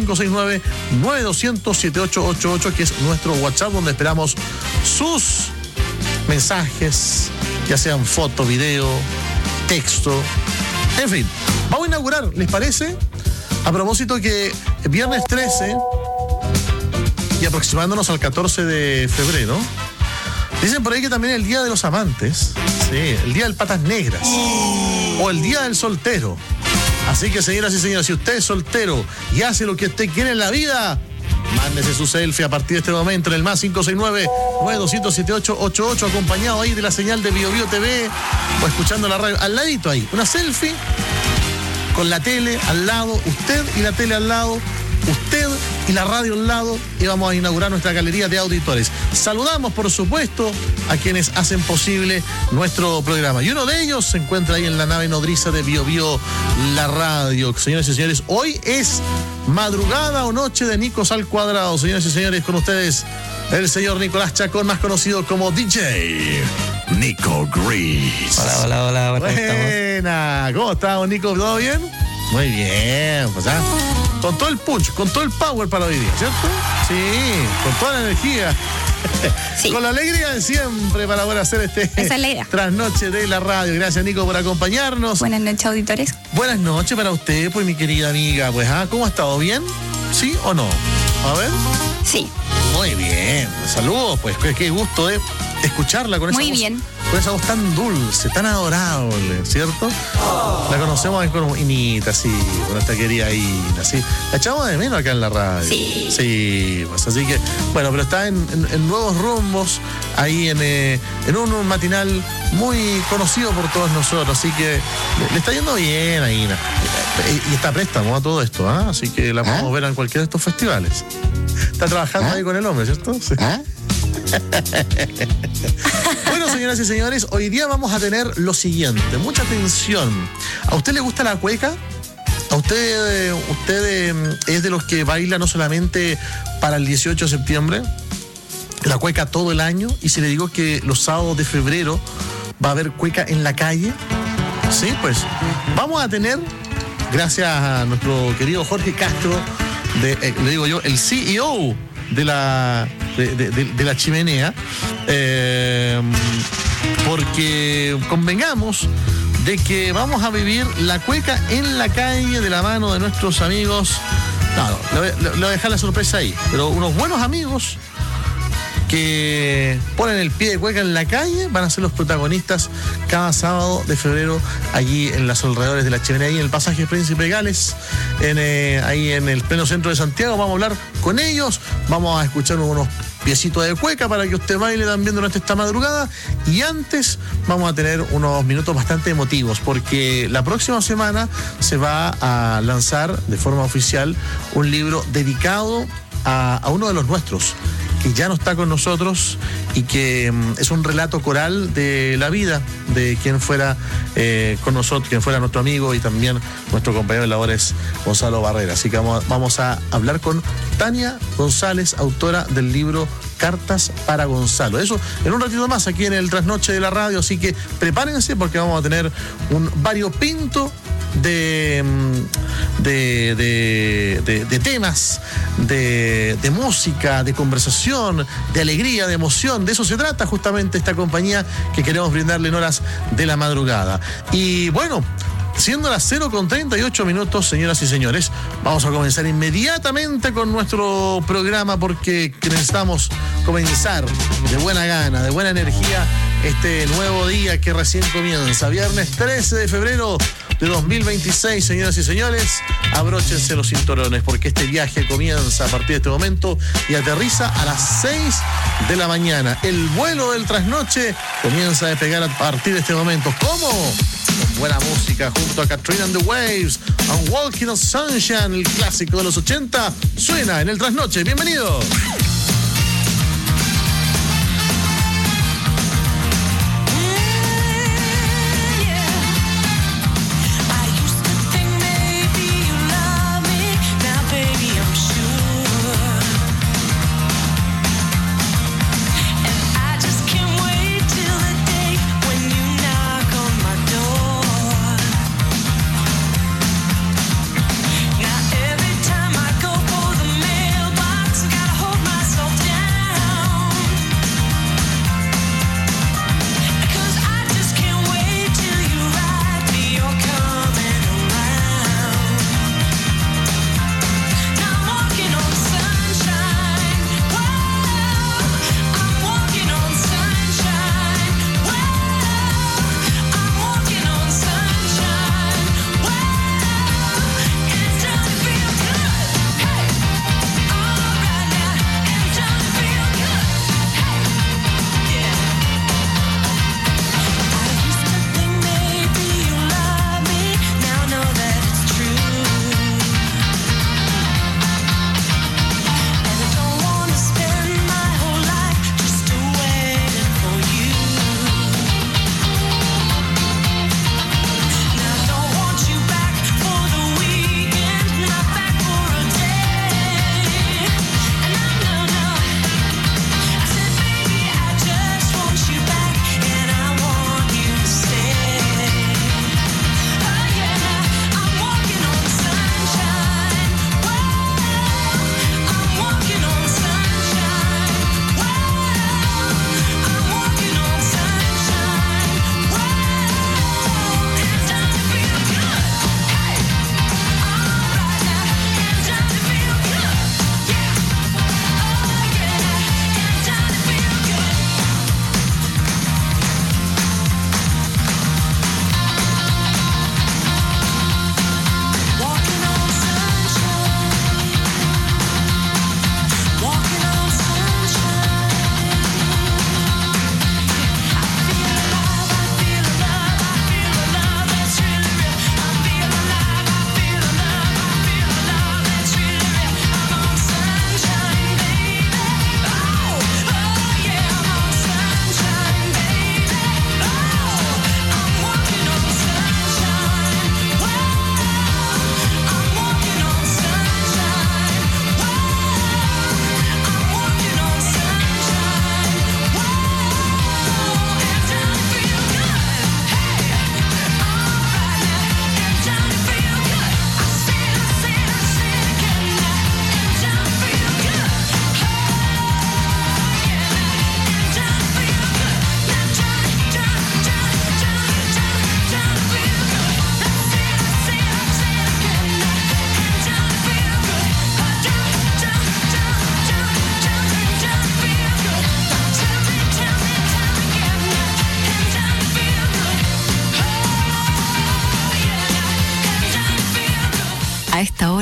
569-9200-7888, que es nuestro WhatsApp, donde esperamos sus mensajes, ya sean foto, video, texto, en fin. Vamos a inaugurar, ¿les parece? A propósito que viernes 13 y aproximándonos al 14 de febrero, dicen por ahí que también es el Día de los Amantes, sí, el Día del Patas Negras o el Día del Soltero. Así que, señoras y señores, si usted es soltero y hace lo que usted quiere en la vida, mándese su selfie a partir de este momento en el más 569-9200-7888, acompañado ahí de la señal de Bio Bio TV o escuchando la radio. Al ladito ahí, una selfie con la tele al lado, usted y la tele al lado, usted y la radio al lado, y vamos a inaugurar nuestra galería de auditores. Saludamos, por supuesto, a quienes hacen posible nuestro programa. Y uno de ellos se encuentra ahí en la nave nodriza de Bio Bio, la radio. Señoras y señores, hoy es madrugada o noche de Nicos al cuadrado. Señoras y señores, con ustedes, el señor Nicolás Chacón, más conocido como DJ Nico Gris. Hola, ¿cómo estamos? ¿Cómo estamos, Nico? ¿Todo bien? Muy bien, pues con todo el punch, con todo el power para hoy día, ¿cierto? Sí, con toda la energía. Sí. Con la alegría de siempre para poder hacer este trasnoche de la radio. Gracias, Nico, por acompañarnos. Buenas noches, auditores. Buenas noches para usted, pues, mi querida amiga. Pues, ¿cómo ha estado? ¿Bien? ¿Sí o no? A ver. Sí. Muy bien. Pues, saludos, pues, qué gusto de escucharla con esa Muy voz. bien. Con esa voz tan dulce, tan adorable, ¿cierto? La conocemos como Inita, sí, con nuestra querida Ina, sí. La echamos de menos acá en la radio. Sí. Sí, pues así que, bueno, pero está en nuevos rumbos, ahí en un matinal muy conocido por todos nosotros, así que le está yendo bien a Ina. Y está a préstamo a todo esto, así que la podemos ver en cualquiera de estos festivales. Está trabajando ahí con el hombre, ¿cierto? Sí. Bueno, señoras y señores, hoy día vamos a tener lo siguiente. Mucha atención. ¿A usted le gusta la cueca? ¿A usted es de los que baila no solamente para el 18 de septiembre? La cueca todo el año. Y si le digo que los sábados de febrero va a haber cueca en la calle, sí, pues vamos a tener, gracias a nuestro querido Jorge Castro, le digo yo, el CEO de la chimenea, porque convengamos de que vamos a vivir la cueca en la calle de la mano de nuestros amigos. Le voy a dejar la sorpresa ahí, pero unos buenos amigos que ponen el pie de cueca en la calle van a ser los protagonistas cada sábado de febrero allí en los alrededores de la chimenea, ahí en el pasaje Príncipe Gales, ahí en el pleno centro de Santiago. Vamos a hablar con ellos, vamos a escuchar unos piecitos de cueca para que usted baile también durante esta madrugada, y antes vamos a tener unos minutos bastante emotivos porque la próxima semana se va a lanzar de forma oficial un libro dedicado a uno de los nuestros, que ya no está con nosotros y que es un relato coral de la vida de quien fuera con nosotros, quien fuera nuestro amigo y también nuestro compañero de labores, Gonzalo Barrera. Así que vamos a hablar con Tania González, autora del libro Cartas para Gonzalo. Eso en un ratito más aquí en el Trasnoche de la Radio, así que prepárense porque vamos a tener un variopinto de temas, de música, de conversación, de alegría, de emoción. De eso se trata justamente esta compañía que queremos brindarle en horas de la madrugada. Y bueno, siendo las 0:38, señoras y señores, vamos a comenzar inmediatamente con nuestro programa porque necesitamos comenzar de buena gana, de buena energía, este nuevo día que recién comienza. Viernes 13 de febrero de 2026, señoras y señores, abróchense los cinturones porque este viaje comienza a partir de este momento y aterriza a las 6 de la mañana. El vuelo del trasnoche comienza a despegar a partir de este momento. ¿Cómo? Con buena música junto a Katrina and the Waves, and Walking on Sunshine, el clásico de los 80, suena en el trasnoche. Bienvenido.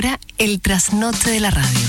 ahora el trasnoche de la radio.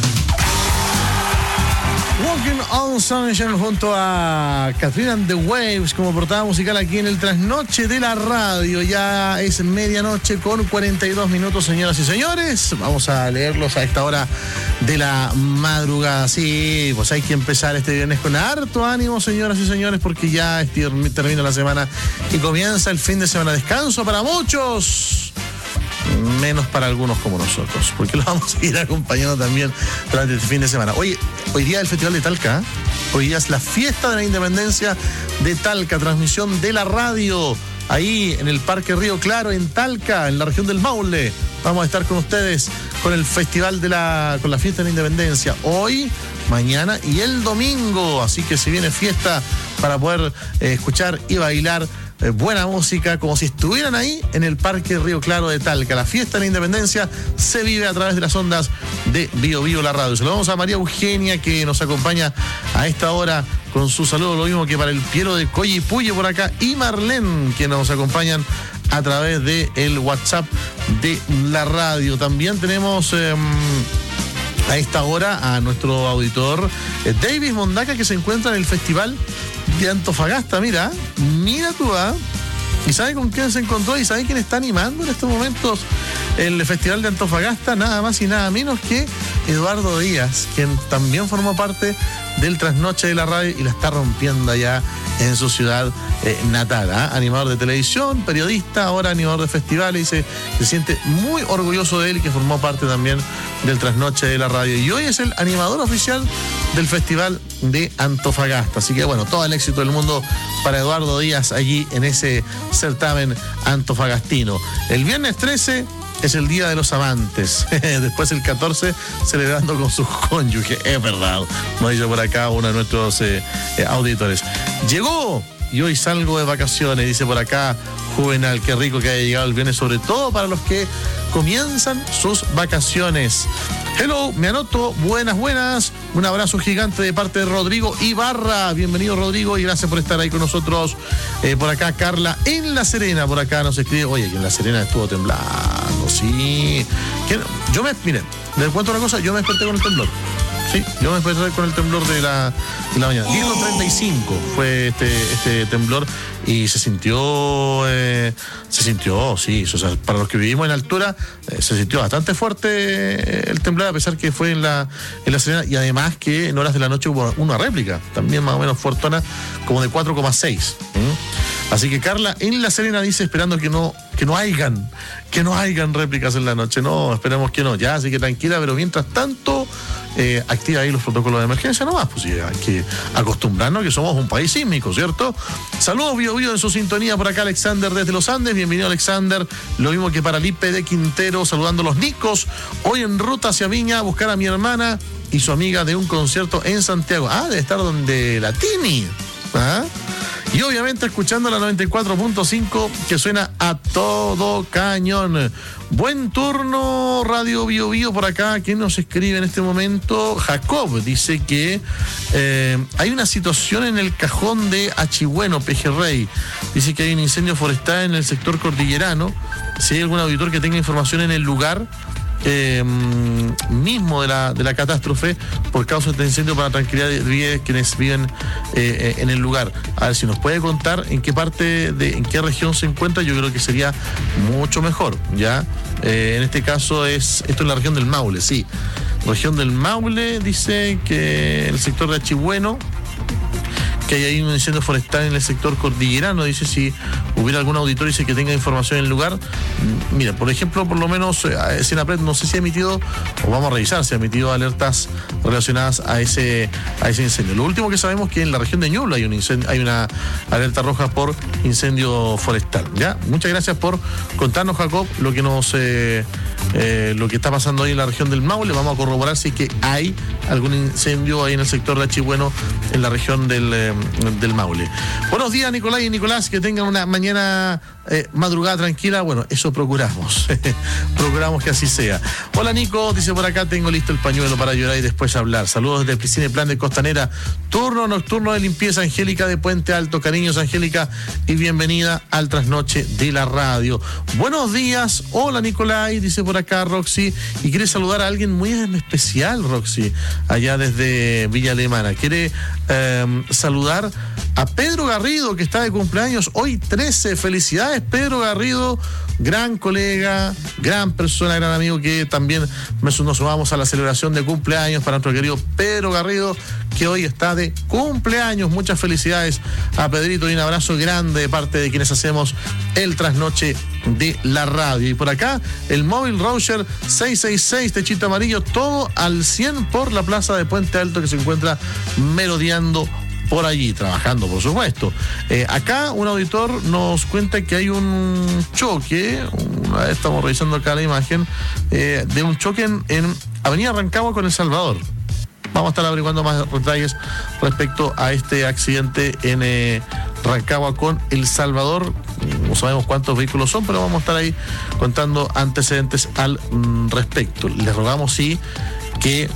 Walking on Sunshine junto a Katrina and the Waves como portada musical aquí en el trasnoche de la radio. Ya es medianoche con 42 minutos, señoras y señores. Vamos a leerlos a esta hora de la madrugada. Sí, pues hay que empezar este viernes con harto ánimo, señoras y señores, porque ya termina la semana y comienza el fin de semana. Descanso para muchos, menos para algunos como nosotros, porque los vamos a ir acompañando también durante este fin de semana. Oye, hoy día el Festival de Talca, hoy día es la fiesta de la Independencia de Talca, transmisión de la radio, ahí en el Parque Río Claro, en Talca, en la región del Maule. Vamos a estar con ustedes con el Festival con la fiesta de la Independencia, hoy, mañana y el domingo, así que se viene fiesta para poder escuchar y bailar buena música, como si estuvieran ahí en el Parque Río Claro de Talca. La fiesta de la Independencia se vive a través de las ondas de Bio Bio la radio. Saludamos a María Eugenia, que nos acompaña a esta hora con su saludo, lo mismo que para el Piero de Coyipulle por acá, y Marlene, que nos acompañan a través de el WhatsApp de la radio. También tenemos a esta hora a nuestro auditor Davis Mondaca, que se encuentra en el Festival de Antofagasta. Mira tú, ¿y sabe con quién se encontró? ¿Y sabe quién está animando en estos momentos el Festival de Antofagasta? Nada más y nada menos que Eduardo Díaz, quien también formó parte del trasnoche de la radio y la está rompiendo allá en su ciudad natal. Animador de televisión, periodista, ahora animador de festivales, y se siente muy orgulloso de él, que formó parte también del trasnoche de la radio. Y hoy es el animador oficial del Festival de Antofagasta. Así que bueno, todo el éxito del mundo para Eduardo Díaz allí en ese certamen antofagastino. El viernes 13 es el Día de los Amantes. Después el 14 celebrando con sus cónyuges. Es verdad, nos dice por acá uno de nuestros auditores. Llegó y hoy salgo de vacaciones, dice por acá Juvenal. Qué rico que haya llegado el viernes, sobre todo para los que comienzan sus vacaciones. Hello, me anoto. Buenas. Un abrazo gigante de parte de Rodrigo Ibarra. Bienvenido, Rodrigo, y gracias por estar ahí con nosotros. Por acá Carla en La Serena, por acá nos escribe, oye, que en La Serena estuvo temblando, sí. Miren, les cuento una cosa, yo me desperté con el temblor. Sí, yo me desperté con el temblor de la mañana. 10:35 fue este temblor y se sintió, sí, o sea, para los que vivimos en altura, se sintió bastante fuerte el temblor, a pesar que fue en la Serena, y además que en horas de la noche hubo una réplica, también más o menos fuertona, como de 4,6. Así que Carla en La Serena dice, esperando que no hayan réplicas en la noche. No, esperemos que no, ya, así que tranquila, pero mientras tanto, activa ahí los protocolos de emergencia nomás, pues sí, hay que acostumbrarnos que somos un país sísmico, ¿cierto? Saludos, Bio Bio, en su sintonía por acá, Alexander desde los Andes. Bienvenido, Alexander. Lo mismo que para Lipe de Quintero, saludando a los Nicos. Hoy en ruta hacia Viña a buscar a mi hermana y su amiga de un concierto en Santiago. Debe estar donde la Tini. Y obviamente escuchando la 94.5, que suena a todo cañón. Buen turno, Radio Bio Bio por acá. ¿Quién nos escribe en este momento? Jacob dice que hay una situación en el cajón de Achigüeno, Pejerrey. Dice que hay un incendio forestal en el sector cordillerano. Si hay algún auditor que tenga información en el lugar mismo de la catástrofe por causa de incendio, para tranquilidad de quienes viven en el lugar. A ver si nos puede contar en qué en qué región se encuentra. Yo creo que sería mucho mejor, ¿ya? En este caso esto es la región del Maule, sí. Región del Maule, dice que el sector de Achigüeno, que hay ahí un incendio forestal en el sector cordillerano. Dice si hubiera algún auditor, dice que tenga información en el lugar. Mira, por ejemplo, por lo menos Senapred no sé si ha emitido, o vamos a revisar si ha emitido alertas relacionadas a ese incendio. Lo último que sabemos es que en la región de Ñuble hay una alerta roja por incendio forestal. ¿Ya? Muchas gracias por contarnos, Jacob, lo que está pasando ahí en la región del Maule. Vamos a corroborar si es que hay algún incendio ahí en el sector de Achigüeno, en la región del del Maule. Buenos días, Nicolás y Nicolás, que tengan una mañana madrugada tranquila. Bueno, eso procuramos. Procuramos que así sea. Hola, Nico, dice por acá, tengo listo el pañuelo para llorar y después hablar. Saludos desde Piscina y Plan de Costanera. Turno nocturno de limpieza, Angélica de Puente Alto. Cariños, Angélica, y bienvenida al trasnoche de la radio. Buenos días. Hola, Nicolás, dice por acá Roxy, y quiere saludar a alguien muy especial, Roxy, allá desde Villa Alemana. Quiere saludar a Pedro Garrido, que está de cumpleaños hoy 13. Felicidades, Pedro Garrido, gran colega, gran persona, gran amigo, que también nos sumamos a la celebración de cumpleaños para nuestro querido Pedro Garrido, que hoy está de cumpleaños. Muchas felicidades a Pedrito y un abrazo grande de parte de quienes hacemos el trasnoche de la radio. Y por acá, el móvil Roger 666, techito amarillo, todo al 100 por la plaza de Puente Alto, que se encuentra merodeando por allí, trabajando, por supuesto. Acá un auditor nos cuenta que hay un choque, estamos revisando acá la imagen, de un choque en Avenida Rancagua con El Salvador. Vamos a estar averiguando más detalles respecto a este accidente en Rancagua con El Salvador. No sabemos cuántos vehículos son, pero vamos a estar ahí contando antecedentes al respecto. Les rogamos, sí, que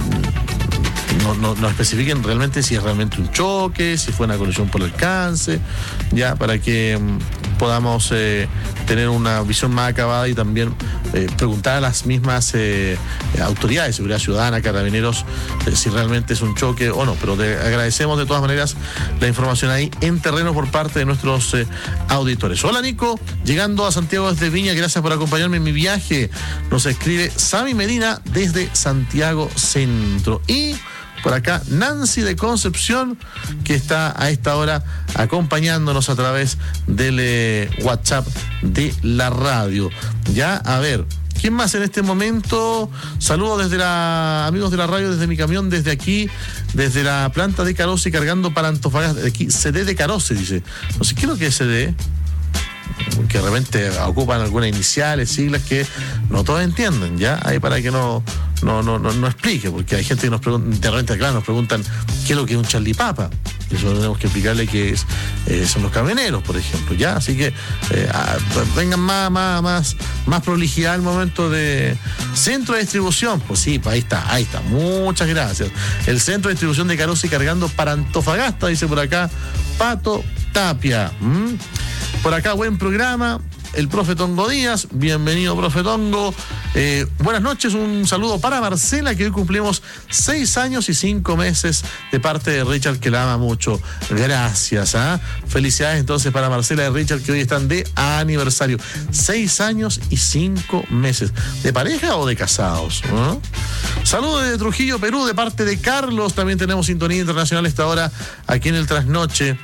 no especifiquen realmente si es realmente un choque, si fue una colisión por alcance, ya, para que podamos tener una visión más acabada y también preguntar a las mismas autoridades de seguridad ciudadana, carabineros, si realmente es un choque o no. Pero agradecemos de todas maneras la información ahí en terreno por parte de nuestros auditores. Hola, Nico, llegando a Santiago desde Viña, gracias por acompañarme en mi viaje. Nos escribe Sami Medina desde Santiago Centro. Y por acá, Nancy de Concepción, que está a esta hora acompañándonos a través del WhatsApp de la radio. Ya, a ver, ¿quién más en este momento? Saludos desde amigos de la radio, desde mi camión, desde aquí, desde la planta de Caroce, cargando para Antofagasta. Aquí, CD de Caroce, dice. No sé qué es lo que es CD, que de repente ocupan algunas iniciales, siglas que no todos entienden, ¿ya? Ahí para que no explique, porque hay gente que nos pregunta, de repente, claro, nos preguntan qué es lo que es un charlipapa. Eso tenemos que explicarle que son los camioneros, por ejemplo, ¿ya? Así que vengan más prolijidad al momento de centro de distribución. Pues sí, pues ahí está. Muchas gracias. El centro de distribución de Caroce cargando para Antofagasta, dice por acá Pato Tapia. Por acá, buen programa. El profe Tongo Díaz, bienvenido, profe Tongo. Buenas noches, un saludo para Marcela, que hoy cumplimos 6 años y 5 meses de parte de Richard, que la ama mucho. Gracias, felicidades entonces para Marcela y Richard, que hoy están de aniversario. 6 años y 5 meses. ¿De pareja o de casados? Saludos desde Trujillo, Perú, de parte de Carlos. También tenemos sintonía internacional a esta hora aquí en el Trasnoche.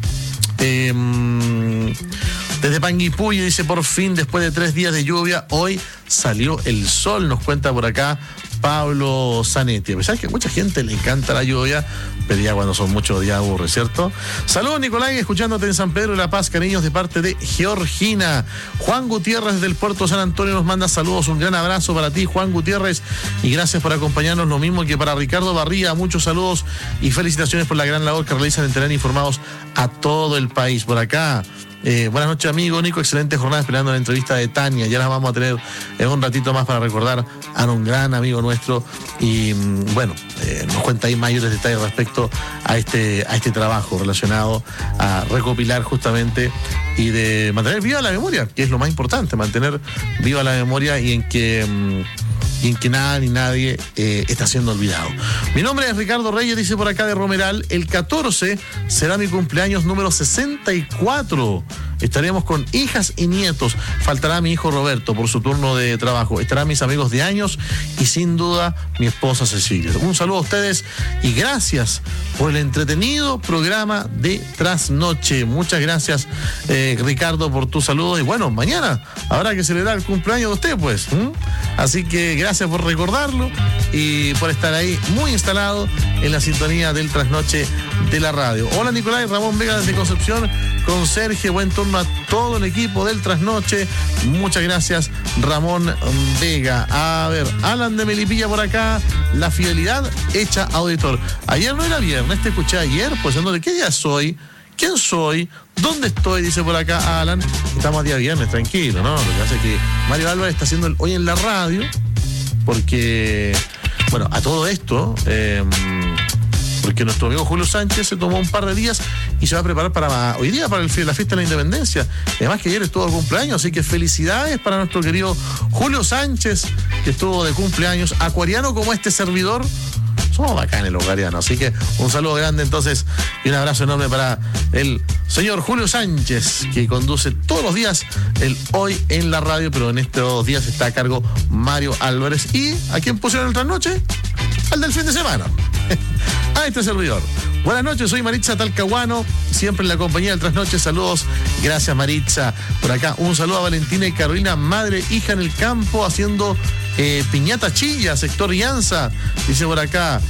Desde Panguipulli, dice, por fin, después de 3 días de lluvia, hoy salió el sol, nos cuenta por acá Pablo Zanetti. A pesar que a mucha gente le encanta la lluvia, pero ya cuando son muchos días aburre, ¿cierto? Saludos, Nicolás, escuchándote en San Pedro de la Paz, cariños de parte de Georgina. Juan Gutiérrez desde el puerto de San Antonio nos manda saludos, un gran abrazo para ti, Juan Gutiérrez, y gracias por acompañarnos, lo mismo que para Ricardo Barría, muchos saludos y felicitaciones por la gran labor que realizan en tener informados a todo el país. Por acá, buenas noches, amigo Nico, excelente jornada, esperando la entrevista de Tania, ya la vamos a tener en un ratito más para recordar a un gran amigo nuestro, y bueno, nos cuenta ahí mayores detalles respecto a este trabajo relacionado a recopilar justamente y de mantener viva la memoria, que es lo más importante, mantener viva la memoria y en que nada ni nadie está siendo olvidado. Mi nombre es Ricardo Reyes, dice por acá de Romeral. El 14 será mi cumpleaños número 64. Estaremos con hijas y nietos. Faltará mi hijo Roberto por su turno de trabajo. Estarán mis amigos de años y sin duda mi esposa Cecilia. Un saludo a ustedes y gracias por el entretenido programa de Trasnoche. Muchas gracias, Ricardo, por tu saludo. Y bueno, mañana habrá que celebrar el cumpleaños de usted, pues. Así que gracias por recordarlo y por estar ahí muy instalado en la sintonía del Trasnoche de la radio. Hola, Nicolás, Ramón Vega desde Concepción, conserje, buen turno a todo el equipo del Trasnoche. Muchas gracias, Ramón Vega. A ver, Alan de Melipilla por acá, la fidelidad hecha auditor. Ayer no era viernes, te escuché ayer, pues ¿de qué día soy? ¿Quién soy? ¿Dónde estoy? Dice por acá Alan. Estamos a día viernes, tranquilo, ¿no? Lo que hace es que Mario Álvarez está haciendo hoy en la radio, porque, bueno, a todo esto, porque nuestro amigo Julio Sánchez se tomó un par de días y se va a preparar para hoy día, para la fiesta de la Independencia. Además que ayer estuvo de cumpleaños, así que felicidades para nuestro querido Julio Sánchez, que estuvo de cumpleaños, acuariano como este servidor. Somos bacanes los acuarianos, así que un saludo grande entonces y un abrazo enorme para el señor Julio Sánchez, que conduce todos los días el Hoy en la Radio, pero en estos días está a cargo Mario Álvarez. ¿Y a quién pusieron el trasnoche? Al del fin de semana. A este servidor. Buenas noches, soy Maritza Talcahuano, siempre en la compañía del trasnoche. Saludos, gracias Maritza. Por acá un saludo a Valentina y Carolina, madre, hija en el campo, haciendo piñata chilla, sector Llanza, dice por acá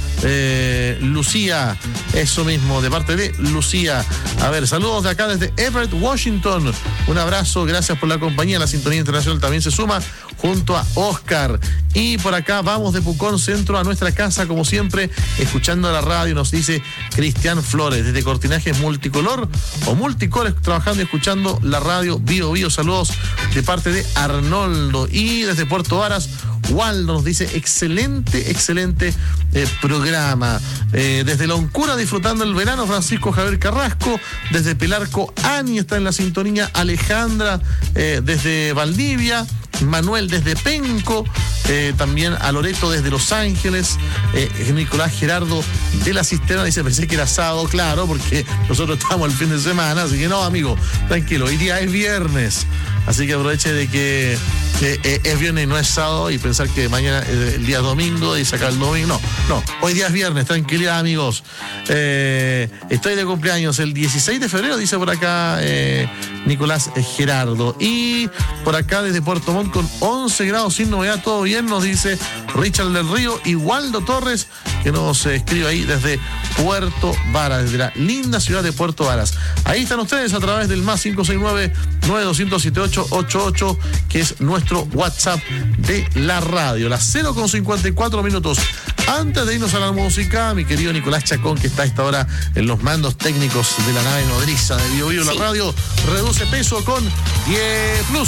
Lucía, eso mismo, de parte de Lucía. A ver, saludos de acá desde Everett, Washington. Un abrazo, gracias por la compañía. La sintonía internacional también se suma junto a Oscar. Y por acá vamos de Pucón Centro a nuestra casa, como siempre, escuchando la radio, nos dice Cristian Flores, desde Cortinajes Multicolor o Multicolor, trabajando y escuchando la radio Bio Bio. Saludos de parte de Arnoldo. Y desde Puerto Varas, Waldo nos dice excelente programa. Desde Loncura, disfrutando el verano, Francisco Javier Carrasco. Desde Pelarco, Ani está en la sintonía. Alejandra desde Valdivia. Manuel desde Penco, también a Loreto desde Los Ángeles, Nicolás Gerardo de la Cisterna dice, pensé que era sábado, claro, porque nosotros estamos el fin de semana, así que no, amigo, tranquilo, hoy día es viernes, así que aproveche de que es viernes y no es sábado, y pensar que mañana el día es domingo y sacar el domingo, no, hoy día es viernes, tranquilidad, amigos. Estoy de cumpleaños el 16 de febrero, dice por acá Nicolás Gerardo. Y por acá desde Puerto Montt con 11 grados sin novedad, todo bien, nos dice Richard del Río y Waldo Torres, que nos escribe ahí desde Puerto Varas, desde la linda ciudad de Puerto Varas. Ahí están ustedes a través del más 569-9200-7888, que es nuestro WhatsApp de la radio. Las 0:54. Antes de irnos a la música, mi querido Nicolás Chacón, que está a esta hora en los mandos técnicos de la nave nodriza de Bio Bio, la radio, reduce peso con 10 Plus.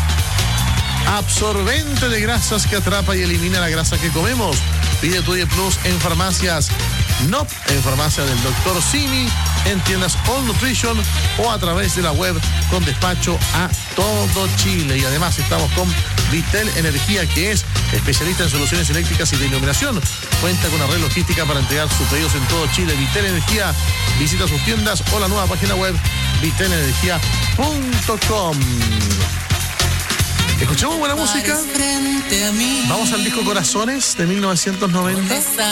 Absorbente de grasas que atrapa y elimina la grasa que comemos. Pide tu 10 Plus en farmacias NOP, en farmacia del Dr. Simi, en tiendas All Nutrition o a través de la web con despacho a todo Chile. Y además estamos con Vitel Energía, que es especialista en soluciones eléctricas y de iluminación. Cuenta con una red logística para entregar sus pedidos en todo Chile. Vitel Energía, visita sus tiendas o la nueva página web vitelenergia.com. Escuchamos buena música. Vamos al disco Corazones de 1990.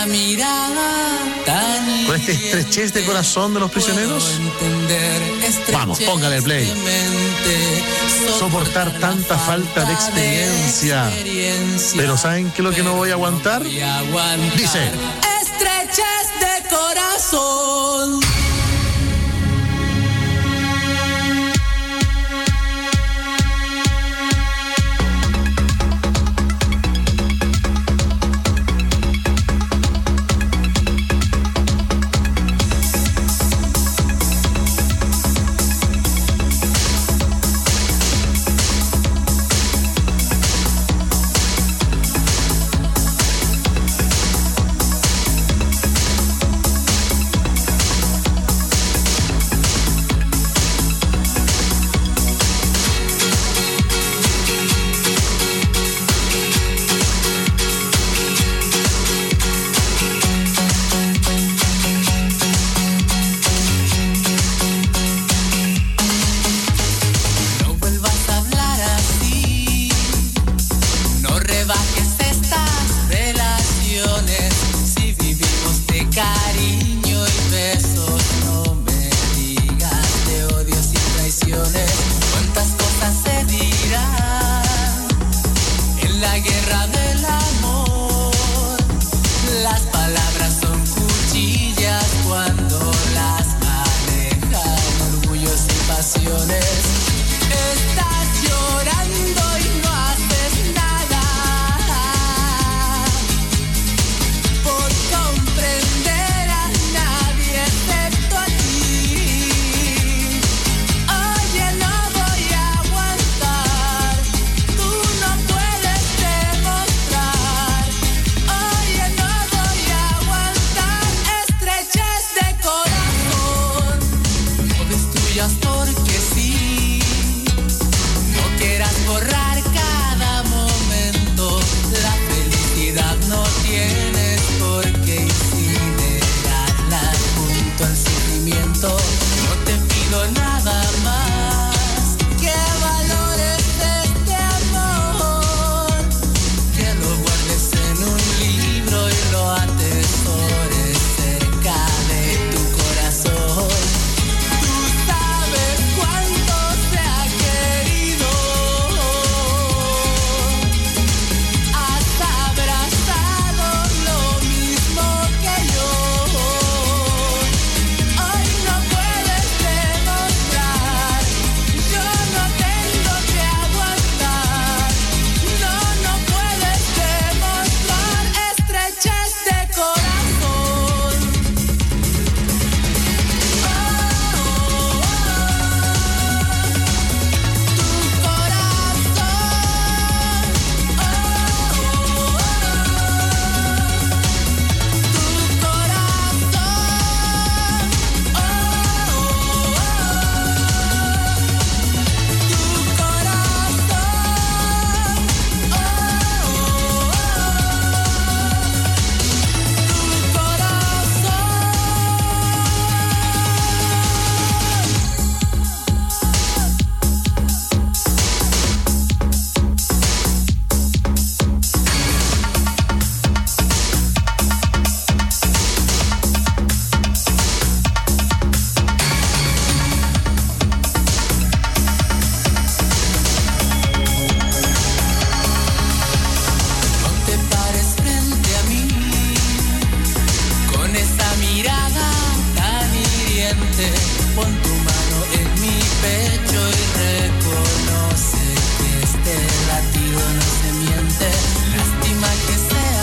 Con este estrechez de corazón de los prisioneros. Vamos, póngale play. Soportar tanta falta de experiencia. Pero ¿saben qué es lo que no voy a aguantar? Dice: estrechez de corazón. tiene